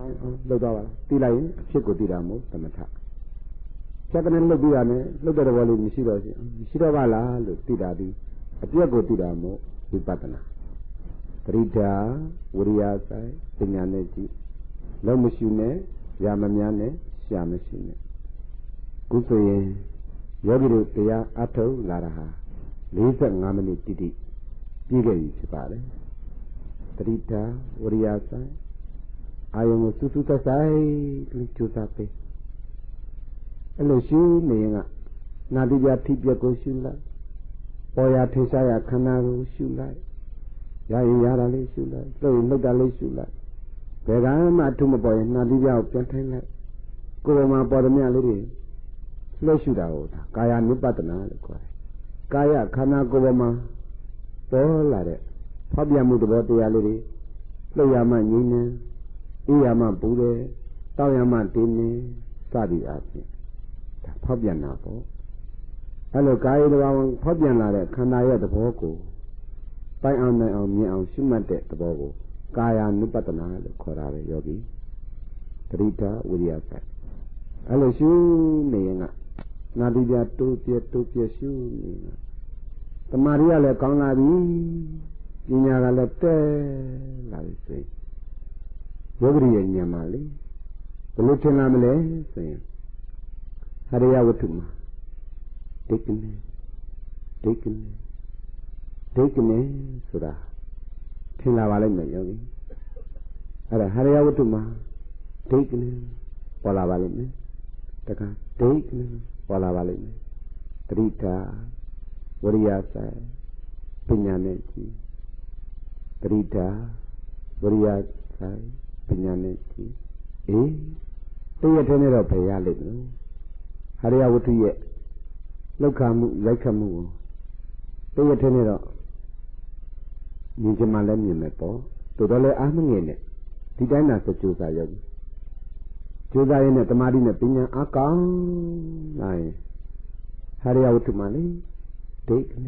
လှုပ်သွားပါလားသိလိုက်ရင်အဖြစ်ကိုသိတာမဟုတ်သမထဖြတ်ကနေလှုပ်ပြီးရမယ်လှုပ်တဲ့ဘောလေးမရှိတော့ပါလားလို့သိတာဒီအပြက်ကိုသိတာမဟုတ်ဝိပဿနာပရိဒါဝရိယဆိုင်ပညာနဲ့ကြည့်လုံးမရှိနဲ့ရာမများနဲ့ရှာမရှိနဲ့ခုဆိုရင်ယောဂီတို့တရားအထုတ်လာတာဟာ45မိနစ်တိတိပြည့်ခဲ့ပြီဖြစ်ပါတယ်ပရိဒါဝရိယဆိုင်အာယုံကိုစူးစူးသက်ဆိုင်လို့ကြိုးစားပေးအဲ့လိုရှုနေရင်ကနာတိပြထိပြက်ကိုရှုလိုက်ပေါ်ရထိရှားရခန္ဓာကိုရှုလိုက်ရရင်ရတာလေးရှုလိုက်လှုပ်ရင်လှုပ်တာလေးရှုလိုက်ဘယ်ကမှအထုမပေါ်ရင်နာတိပြကိုပြန်ထိုင်လိုက်ကိုယ်ပေါ်မှာပေါ်သည်များလေးတွေလှုပ်ရှုတာကိုဒါကာယ ानु ပတ္တနာလို့ခေါ်တယ်ကာယခန္ဓာကိုယ်ပေါ်မှာပေါ်လာတဲ့ဖောက်ပြန်မှုသဘောတရားလေးတွေလှုပ်ရမှငြိမ်းနေအေးရမှပူတယ်တောက်ရမှတင်းနေစသည်အပြင်ဒါဖောက်ပြန်တာပေါ့အဲ့လိုကာယတဘာဝဖောက်ပြန်လာတဲ့ခန္ဓာရဲ့သဘောကိုပိုင်အောင်နိုင်အောင်မြင်အောင်ရှုမှတ်တဲ့သဘောကိုကာယ ानु ပတ္တနာလို့ခေါ်တာပဲယောဂီပရိဒါဝိရိယဆိုင်အဲ့လိုရှုနေရင်ကနာတိပြတိုးပြရှုနေတာတမာရီကလည်းကောင်းလာပြီပညာကလည်းတဲလာပြီဆိုရင်ယောဂီရဲ့ဉာဏ်ပါလေဘယ်လိုထင်လာမလဲဆိုရင်ဟရိယဝတ္ထုမှာဒိဋ္ဌိဆိုတာထင်လာပါလိမ့်မယ်ယောဂီအဲ့ဒါဟရိယဝတ္ထုမှာဒိဋ္ဌိပေါ်လာပါလိမ့်မယ်တခါဒိဋ္ဌိပေါ်လာပါလိမ့်မယ်တတိတာဝရိယဆိုင်ပညာနဲ့ကြည့်တတိတာဝရိယဆိုင်ပညာနဲ့ကြည့်တည့်ရတဲ့နဲ့တော့ဘယ်ရလိမ့်မလို့ဟရိယဝတ္ထုရဲ့လောက်ခမှုလိုက်ခမှုကိုတည့်ရတဲ့နဲ့တော့မြင်ချင်မှလည်းမြင်မယ်ပေါ့တော်တော်လည်းအားမငယ်နဲ့ဒီတိုင်းသာစကြိုးစားရုံကြိုးစားရင်းနဲ့တမာတိနဲ့ပညာအကောင်းနိုင်ဟရိယဝတ္ထုမှလေဒိဋ္ဌိ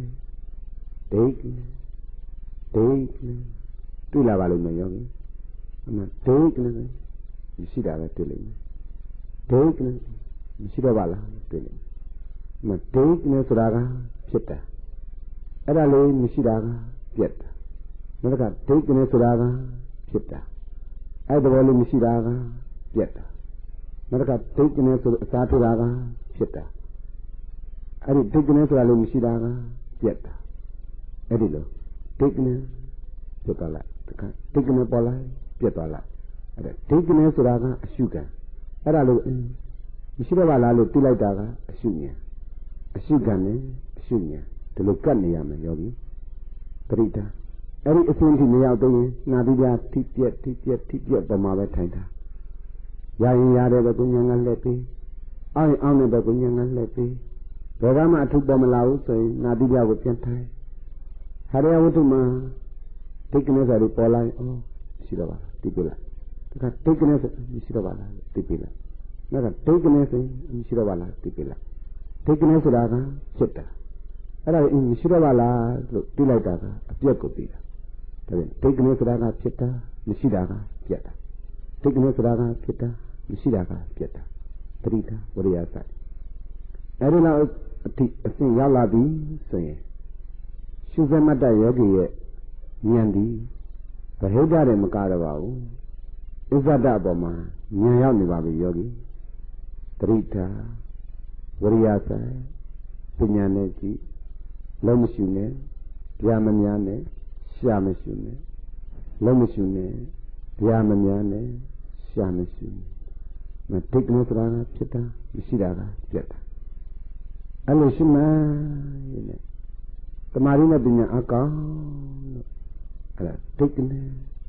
တွေ့လာပါလိမ့်မယ်ယောဂီအမှဒိဋ္ဌိမရှိတာပဲတွေ့လိမ့်မယ်ဒိဋ္ဌိမရှိတော့ပါလားတွေ့လိမ့်မယ်အမှဒိဋ္ဌိဆိုတာကဖြစ်တာအဲ့ဒါလေးမရှိတာကပြက်တာနောက်ကဒိဋ္ဌိဆိုတာကဖြစ်တာအဲ့ဒီဘောလေးမရှိတာကပြက်တာနောက်ကဒိဋ္ဌိဆိုအစားထိုးတာကဖြစ်တာအဲ့ဒီဒိဋ္ဌိဆိုတာလေးမရှိတာကပြက်တာအဲ့ဒီလိုဒိဋ္ဌိပြတ်သွားလိုက်တခါဒိဋ္ဌိပေါ်လိုက်ပြတ်သွားလိုက်အဲ့ဒါဒိဋ္ဌိဆိုတာကအရှုခံအဲ့ဒါလို့မရှိတော့ပါလားလို့သိလိုက်တာကအရှုဉာဏ်အရှုခံနဲ့အရှုဉာဏ်ဒီလိုကတ်နေရမယ်ယောဂီပရိဒါအဲ့ဒီအစဉ်ထိမရောက်သေးရင်နာတိပြထိပြက်ပေါ်မှာပဲထိုင်တာရရင်ရတယ်ပဲကိုဉာဏ်ကလှည့်ပြီးအောင်ရင်အောင်တယ်ပဲကိုဉာဏ်ကလှည့်ပြီးဘယ်ကမှအထုပေါ်မလာဘူးဆိုရင်နာတိပြကိုပြန်ထိုင်ဟရိယဝတ္ထုမှာဒိဋ္ဌိနဲ့ဆိုပြီးပေါ်လာရင်ရှိတော့ပါလားသိပြီလားဒါကဒိဋ္ဌိနဲ့ဆိုရှိတော့ပါလားသိပြီလားဒါကဒိဋ္ဌိနဲ့ဆိုရှိတော့ပါလားသိပြီလားဒိဋ္ဌိနဲ့ဆိုတာကဖြစ်တာအဲ့ဒါရှိတော့ပါလားလို့သိလိုက်တာကအပြက်ကိုသိတာဒါပြန်ဒိဋ္ဌိနဲ့ဆိုတာကဖြစ်တာမရှိတာကပြက်တာဒိဋ္ဌိနဲ့ဆိုတာကဖြစ်တာမရှိတာကပြက်တာပရိဒါဝရိယဆိုင်အဲ့ဒီလောက်အထိအစဉ်ရောက်လာပြီဆိုရင်ရှုစမတ္တယောဂီရဲ့ဉာဏ်ဒီဗဟိတတယ်မကတော့ပါဘူးဥစ္စဒအပေါ်မှာဉာဏ်ရောက်နေပါပြီယောဂီတရိတာဝရိယဆိုင်ပညာနဲ့ကြည့်လုံးမရှိနဲ့ဗျာမများနဲ့ရှာမရှိနဲ့လုံးမရှိနဲ့ဗျာမများနဲ့ရှာမရှိမတိတ်လို့ဆိုတာဖြစ်တာမရှိတာကပြတ်တာအဲ့လိုရှိမှရင်တမာရီနဲ့ပညာအကောင်လို့အဲ့ဒါဒိဋ္ဌိနဲ့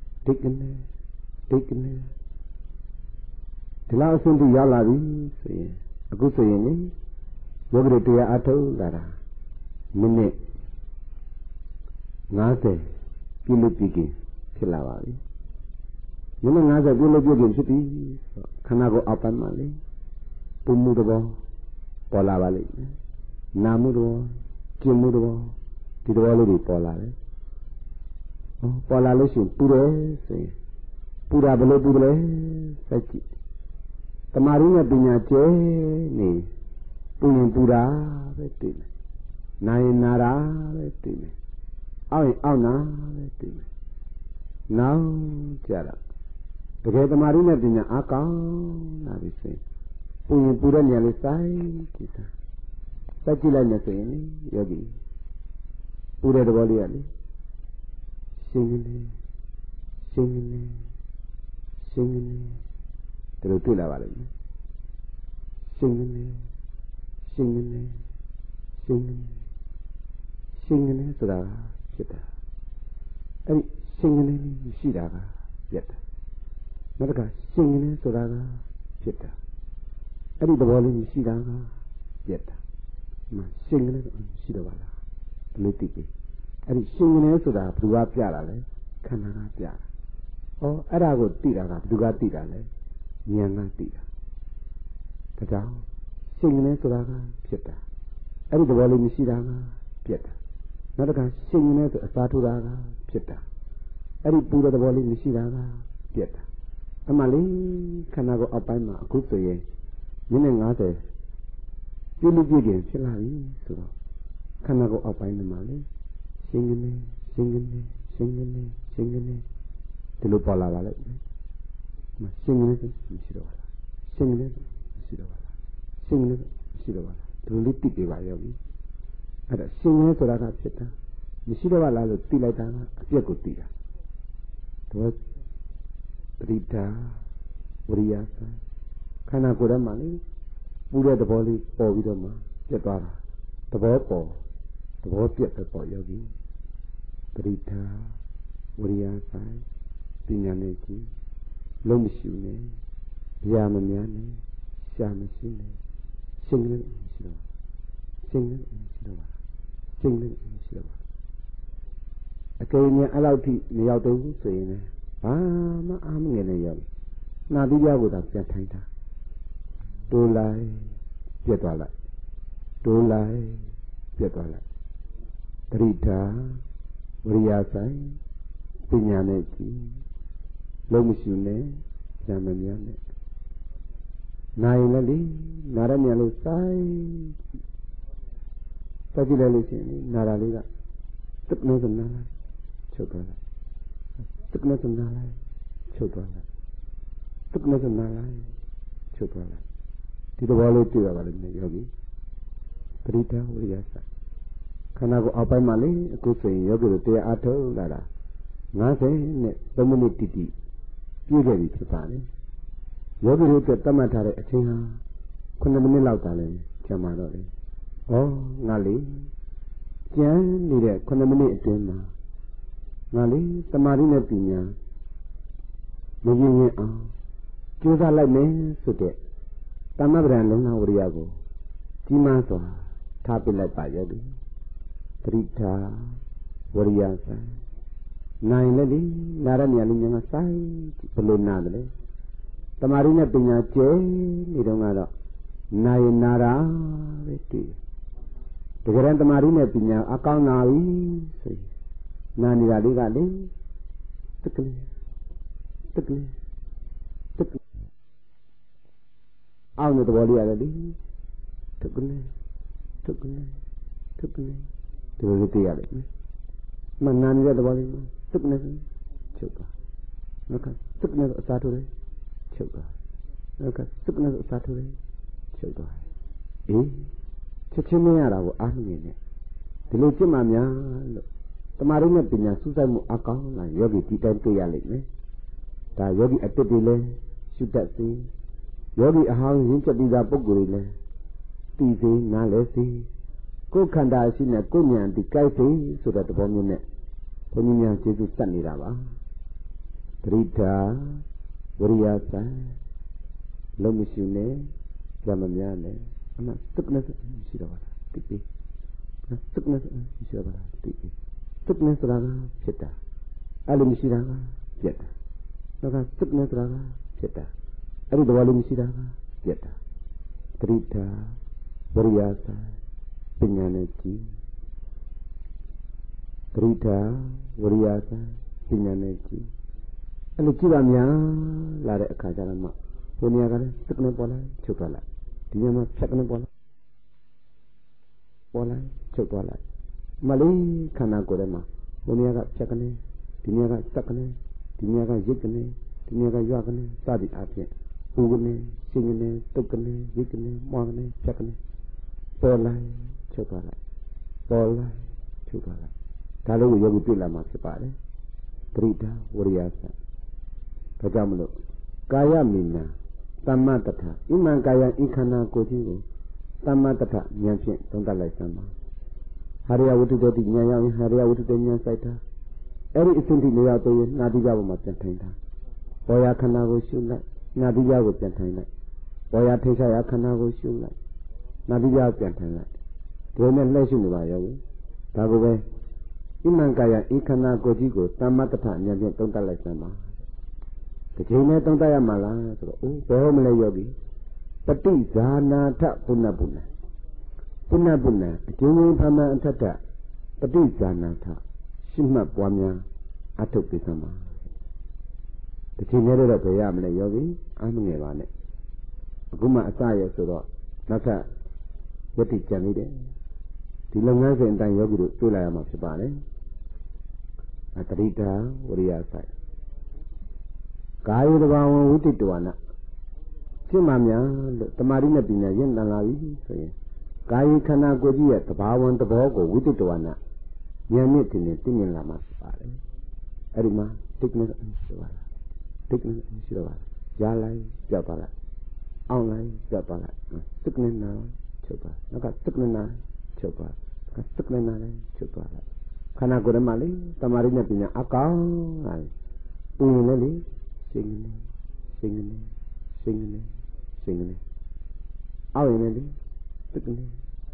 ဒီလောက်အဆင့်ထိရောက်လာပြီဆိုရင်အခုဆိုရင်လေယောဂီတရားအထုတ်လာတာမိနစ်50ပြည့်လို့ပြည့်ခင်ဖြစ်လာပါပြီမိနစ်50ပြည့်လို့ပြည့်ခင်ဖြစ်ပြီခန္ဓာကိုယ်အောက်ပိုင်းမှာလေပုံမှုတော်ပေါ်လာပါလိမ့်မယ်နာမှုတော်ကျင်မှုတော်ဒီတော်လေးတွေပေါ်လာတယ်ပေါ်လာလို့ရှိရင်ပူတယ်ဆိုရင် Pura belo pura saji. Temarinya punya ce nih. Punya pura betul. Nain nara betul. Au na betul. Nau cara. Begitu temarinya punya akal nabi se. Punya pura nyali sai kita. Saji lainnya se ini yogi. Pura de boleh ali. Singene. Terus tu lah balik. Singene. Sudah kita. Tapi singene ni sudah kita. Mereka singene sudah kita. Tapi boleh ni sudah kita. Mas singene sudah balik. Politik. Tapi singene sudah berubah piala le. Kanara piala. Oh, ada aku tidak tidak le. Nyanga tidak. Kacau. Singene sudah kita. Tapi boleh ni sudah kita. Mereka singene satu dah kita. Tapi pura boleh ni sudah kita. Amali karena aku apa yang aku tu ye. Ini ngade. Pilih je selalu sudah. Karena aku apa yang amali. Singene. Telu pola balik. Mas singene tu sudah balik. Singene sudah balik. Telu litik dia balik. Ada singene sudah kita. Sudah balik lalu tilai tangan. Dia kutia. Tuh. Berita beriasa. Karena aku dah mali. Pura boleh po itu mah. Jadwal. Terbawa tiap terbawa yogi. Berita beriasa. Pinyameki. Lomisune. Yamanyane. Syamesine. Singlen siapa? Akhirnya alau di niau tu sini. Ma amengene yogi. Nabi jago tak jangan dah. Dolai jadwal. Berita beriasa. Pinyameki. Lomisune. Yamanyane. Nailali, naranya sai. Tadi lalu sini, naraliga. Tukno senalai, coba. Tidak boleh tidak boleh yogi. Berita biasa. Karena aku apa mali, aku sih yogi itu dia ada lara. Ngasih ne, temenit titi. Juga di cepat ni. Yogi itu tamat hari aja. Kena menilai kalian, cuma ada. Oh, ngali. Jangan ni kena menilai itu mah. Ngali, temarin punya. Begini Juga lain sudah. Tamat berandang nak uriago. Cuma so, tapi lepas jadi. Berita, uriasa. Nain lagi, naran yang jangan say, perlu nada le. Temarin punya ni dong ada. Nain nara itu. Sekarang temarin punya akal nawi. Nani kali. Tekle. Awak tu boleh ada di. Tekle. Terus tiada. Mana ni ada boleh. Tekle. Coba. Maka tekle satu le. Coba. Maka tekle satu le. Coba. Ceceme ada aku ni. Dulu cuma ni. Temarin punya susah mu akal lah. Yogi tidak tu yang le. Dah yogi ada dile. Sudah si. Yogi ahang hinca tiga pukul le. Tiga nale si. Ko khanda sini ko nyan dikai si sudah terpomnya ne. Pomnya Yesus tani rawa. Berita beriasa. Lomisune jamanya ne. Anak tukna siapa? Tipi. Tukna siapa? Tipi. Tukna suraga cita. Alim siraga cita. Maka tukna suraga cita. Ada dua alim siraga cita. Berita beriasa. Penyanyi. Berita beriasa. Penyanyi. အဲ့လိုကြည့်ပါများလာတဲ့အခါကျတော့မှဟိုနေရာကလည်းစက်ကနေပေါ်လာချုပ်သွားလိုက်ဒီနေရာမှာဖြတ်ကနေပေါ်လာချုပ်သွားလိုက်မလေးခန္ဓာကိုယ်ထဲမှာဟိုနေရာကဖြတ်ကနေဒီနေရာကစက်ကနေဒီနေရာကရိတ်ကနေဒီနေရာကရွကနေစသည်အပြင်ဟိုကနေစိတ်ကနေတုတ်ကနေရိတ်ကနေမွားကနေဖြတ်ကနေပေါ်လာချုပ်သွားလိုက်ပေါ်လာချုပ်သွားလိုက်ဒါလို့ယောဂီတွေ့လာမှာဖြစ်ပါတယ်ပရိဒါဝရိယသဒါကြောင့်မလို့ကာယမိနာသမ္မတထဣမံကာယဤခန္ဓာကိုယ်ကြီးကိုသမ္မတထဉာဏ်ဖြင့်သုံးသပ်လိုက်စမ်းပါဟာရယဝတ္ထုတတိဉာဏ်ရောက်ရင်ဟာရယဝတ္ထုတဉာဏ်စိုက်တာအဲ့ဒီအစဉ်ထိနေရောက်သေးရင်နာတိကြပေါ်မှာပြန်ထိုင်တာဘောရခန္ဓာကိုရှုလိုက်နာတိကြကိုပြန်ထိုင်လိုက်ဘောရထိစ္ဆာယခန္ဓာကိုရှုလိုက်နာတိကြပြန်ထိုင်လိုက်ဒီနဲ့လှည့်ရှုနေပါရောဒါကိုပဲဣမံကာယဤခန္ဓာကိုယ်ကြီးကိုသမ္မတထဉာဏ်ဖြင့်သုံးသပ်လိုက်စမ်းပါဒီချိန်နဲ့သုံးသပ်ရမှာလားဆိုတော့ဘယ်ဟုတ်မလဲယောဂီပฏิဇာနာထပုဏ္ဏပုဏ္ဏပုဏ္ဏပုဏ္ဏအကျဉ်းချင်းဖမှန်အထက်ထပฏิဇာနာထရှိမှတ်ပွားများအထုတ်ပြသမှာဒီချိန်နဲ့တော့ဘယ်ရမလဲယောဂီအားမငယ်ပါနဲ့အခုမှအစရဆိုတော့နောက်ထပ်ဝတ္တိကြံနေတယ်ဒီလုပ်ငန်းစဉ်အတိုင်းယောဂီတို့တွေ့လာရမှာဖြစ်ပါလေအတရိတာဝရိယဆိုင်ကာယတဘာဝဝိတ္တဝနာဖြစ်မှများလို့တမာရိနဲ့ပညာရင့်တန်လာပြီဆိုရင်ကာယခန္ဓာကိုယ်ကြီးရဲ့တဘာဝသဘောကိုဝိတ္တဝနာဉာဏ်နဲ့သိနေသိမြင်လာမှာဖြစ်ပါတယ်အဲ့ဒီမှာတိတ်နဲ့ရှိပါလားတိတ်နဲ့ရှိတော့ပါကြားလိုက်ကြောက်သွားလိုက်အောင်းလိုက်ကြောက်သွားလိုက်tứcနဲ့နာချုပ်သွားနောက်ကtứcနဲ့နာချုပ်သွားtứcနဲ့နာလည်းချုပ်သွားလိုက်ခန္ဓာကိုယ်ထဲမှာလေတမာရိနဲ့ပညာအကောင်းလာတယ်ပူရင်လည်းလေစိတ်နေစိတ်နေစိတ်နေစိတ်နေအောက်ရင်လည်းtứcနေ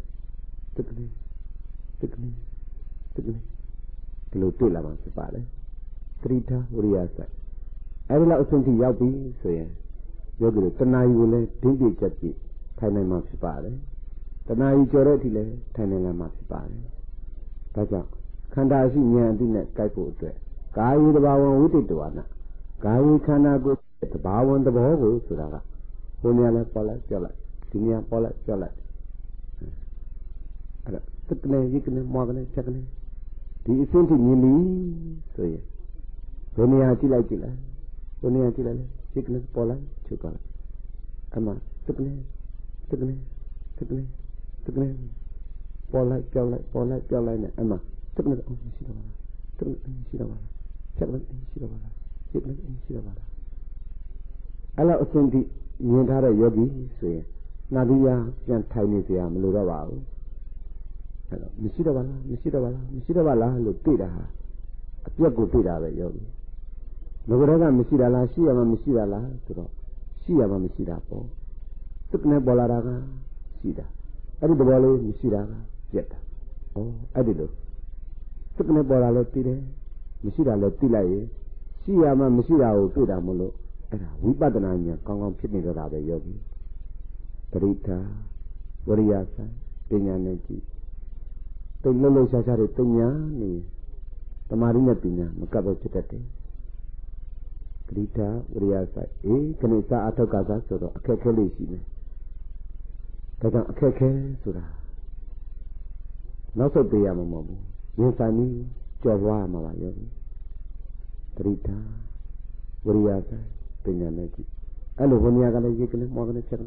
tứcနေtứcနေtứcနေဒီလိုတွေ့လာမှဖြစ်ပါလေသတိထားဝိရိယစိုက်အဲဒီလောက်အဆုံးထိရောက်ပြီဆိုရင်ယောဂီတို့တဏှာကြီးကိုလည်းဒိဋ္ဌိချက်ကြည့်ထိုင်နိုင်မှဖြစ်ပါလေတဏှာကြီးကြော်တဲ့အထိလည်းထိုင်နိုင်လာမှဖြစ်ပါလေဒါကြောင့်ခန္ဓာရှိဉာဏ်အသိနဲ့ကြိုက်ဖို့အတွက်ကာယတဘာဝဝိတ္တဝနာကာယခန္ဓာကိုယ်တဘာဝသဘောကိုဆိုတာကဟိုနေရာလဲပေါ်လိုက်ကြောက်လိုက်ဒီနေရာပေါ်လိုက်ကြောက်လိုက်အဲ့ဒါtứcကနေရိတ်ကနေမွားကနေချက်ကနေဒီအစဉ်ထိမြင်ပြီဆိုရင်ဘယ်နေရာကြည့်လိုက်ဘယ်နေရာကြည့်လိုက်လဲရိတ်ကနေပေါ်လိုက်ချုပ်သွားလိုက်အမှtứcကနေပေါ်လိုက်ကြောက်လိုက်နဲ့အမှtứcကနေရှိတော့ပါလားtứcရှိတော့ပါလားချက်ကနေရှိတော့ပါလားစိတ်နဲ့ရှိတော့ပါလားအဲ့လိုအစဉ်ထိမြင်ထားတဲ့ယောဂီဆိုရင်နာတိယပြန်ထိုင်နေเสียမလိုတော့ပါဘူးအဲ့တော့မရှိတော့ပါလားလို့တွေ့တာဟာအပြက်ကိုတွေ့တာပဲယောဂီငါကတော့ကမရှိတာလားရှိရမှမရှိတာလားဆိုတော့ရှိရမှမရှိတာပေါ့tứcနဲ့ပေါ်လာတာကရှိတာအဲ့ဒီသဘောလေးမရှိတာကပြက်တာဩအဲ့ဒီလိုtứcနဲ့ပေါ်လာလို့သိတယ်မရှိတာလည်းသိလိုက်ရင်ရှိရမှမရှိတာကိုတွေ့တာမလို့အဲ့ဒါဝိပဿနာဉာဏ်ကောင်းကောင်းဖြစ်နေကြတာပဲယောဂီပရိဒါဝရိယဆိုင်ပညာနဲ့ကြည့်တိတ်လှုပ်ရှားရှားတွေပညာနေတမာရီနဲ့ပညာမကပ်တော့ဖြစ်တတ်တယ်ပရိဒါဝရိယဆိုင်ခဏစာအထောက်ကစားဆိုတော့အခက်ခဲလေးရှိမယ်ဒါကြောင့်အခက်ခဲဆိုတာနောက်ဆုတ်ပေးရမှာမဟုတ်ဘူးရင်ဆိုင်ပြီးကြော်သွားရမှာပါယောဂီပရိဒါဝရိယဆိုင်ပညာနဲ့ကြည့်အဲ့လိုဘုရားကလည်းရိတ်ကလေးမောကလေးချက်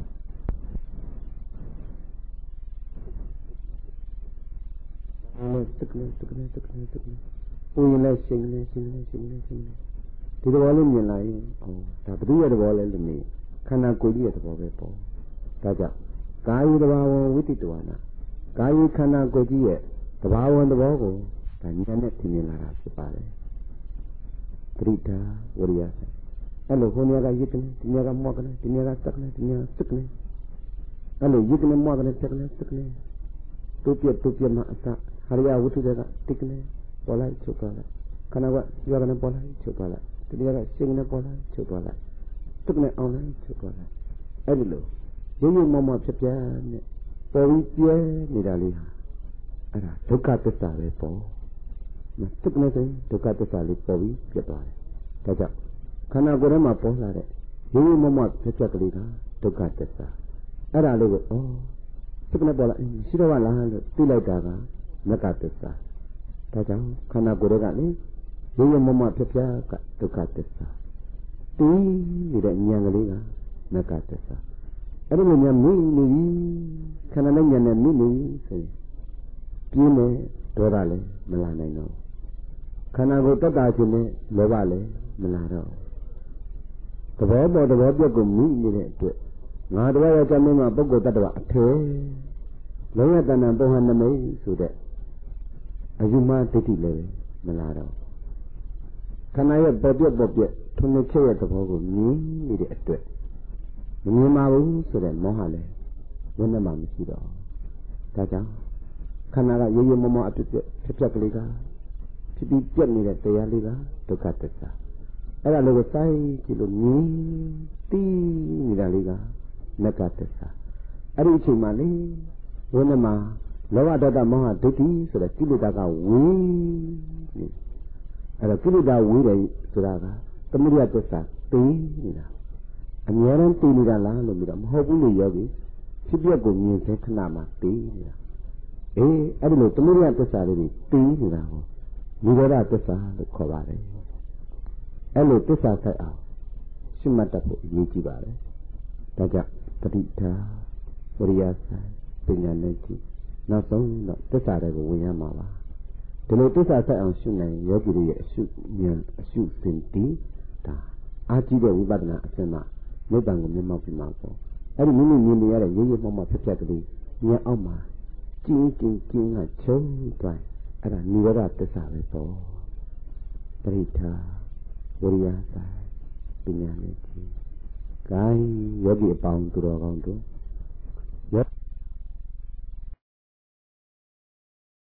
tức lênပူရင်လည်းရှင်းနေဒီသဘောလေးမြင်လာရင်ဒါဘုရားသဘောလဲလို့နေခန္ဓာကိုယ်ကြီးရဲ့သဘောပဲပေါ့ဒါကြောင့်ကာယတဘာဝဝိတ္တဝနာကာယခန္ဓာကိုယ်ကြီးရဲ့တဘာဝသဘောကိုဒါဉာဏ်နဲ့သိမြင်လာတာဖြစ်ပါတယ်ပရိဒါဝရိယအဲ့လိုဘုရားကရိတ်ကနေဒီနေရာကမောကနေဒီနေရာကတက်ကနေဒီနေရာtứcကနေအဲ့လိုရိတ်ကနေမောကနေတက်ကနေtứcကနေတူပြတ်မှအစဟာရယဝတ္ထုတွေကတိတ်ကနေပေါ်လိုက်ချုပ်သွားလိုက်ခန္ဓာကရွာကနေပေါ်လိုက်ချုပ်သွားလိုက်ဒီနေရာကရှင်းကနေပေါ်လိုက်ချုပ်သွားလိုက်tứcကနေအောင်လိုက်ချုပ်သွားလိုက်အဲ့ဒီလိုရုပ်မဖြစ်ပြနဲ့ပေါ်ပြီးပြဲနေတာလေးဟာအဲ့ဒါဒုက္ခသစ္စာပဲပေါ့tứcကနေဆိုဒုက္ခသစ္စာလေးပေါ်ပြီးပြတ်သွားတယ်ဒါကြောင့် khana ko ma po la de ye mo mo phep phep kali ka dukkha tissaအဲ့ဒါလေးကိုသက္ကနပေါ်လာရှိတော့လားလို့သိလိုက်တာကမက္ကတစ္ဆာဒါကြောင့်ခန္ဓာကိုယ်တွေကလေရိုးရိုးမမဖြဖြကဒုက္ခတစ္ဆာသိနေတဲ့ဉာဏ်ကလေးကမက္ကတစ္ဆာအဲ့ဒီလိုများမိနေပြီခန္ဓာနဲ့ဉာဏ်နဲ့မိနေဆိုရင်ပြင်းနေဒေါသလည်းမလာနိုင်တော့ခန္ဓာကိုယ်တတ်တာခြင်းနဲ့လောဘလည်းမလာတော့သဘောပေါ်သဘောပြက်ကိုမိနေတဲ့အတွက်ငါတော်ရဲ့ကံမင်းမှာပုဂ္ဂိုလ်တ attva အထေလုံးဝတဏ္ဍပုံဟနမိတ်ဆိုတဲ့အယူမှဒိဋ္ဌိလည်းမလာတော့ခန္ဓာရဲ့ပေါ်ပြက်ထုံနေချက်ရဲ့သဘောကိုမြင်နေတဲ့အတွက်မမြင်ပါဘူးဆိုတဲ့မောဟလည်းဝိနည်းမှမရှိတော့ဒါကြောင့်ခန္ဓာကရေရေမောမောအဖြစ်ဖြစ်ကလေးကဖြစ်ပြီးပြက်နေတဲ့တရားလေးကဒုက္ခသစ္စာအဲ့ဒါလေးကိုစိုက်ကြည့်လို့မြင်သိနေတာလေးကမက္ကသစ္စာအဲ့ဒီအချိန်မှလေဝိနည်းမှလောဘဒေါသမောဟဒိဋ္ဌိဆိုတဲ့ကိလေသာကဝေးအဲ့တော့ကိလေသာဝေးတယ်ဆိုတာကသမုဒယသစ္စာသိနေတာအများအားသိနေတာလားလို့ပြောတာမဟုတ်ဘူးလို့ယောဂီဖြစ်ပျက်ကိုမြင်တဲ့ခဏမှသိနေတာအဲ့ဒီလိုသမုဒယသစ္စာလေးသိနေတာကိုနိရောဓသစ္စာလို့ခေါ်ပါတယ်အဲ့လိုသစ္စာဆိုင်အောင်ရှင်းမှတ်တတ်ဖို့အရေးကြီးပါတယ်ဒါကြောင့်တတိထားဝရိယဆိုင်ပညာနဲ့ကြည့်နောက်ဆုံးတော့သစ္စာတွေကိုဝင်ရမှာပါဒီလိုသစ္စာဆိုင်အောင်ရှုနိုင်ယောဂီတွေရဲ့အရှုဉာဏ်အရှုစင်တီဒါအာကြည့်တဲ့ဝိပဿနာအစဉ်မှာနိဗ္ဗာန်ကိုမျက်မှောက်ပြီးမှာပေါ့အဲ့ဒီမိမိမြင်နေရတဲ့ရေးရေးမှောက်မှဖြစ်ကလေးဉာဏ်အောက်မှာကျင်းကချုံသွားအဲ့ဒါနိရောဓသစ္စာပဲပေါ့ပရိထာဝရိယဆိုင်ပညာနဲ့ကြည့် gain ယောဂီအပေါင်းသူတော်ကောင်းတို့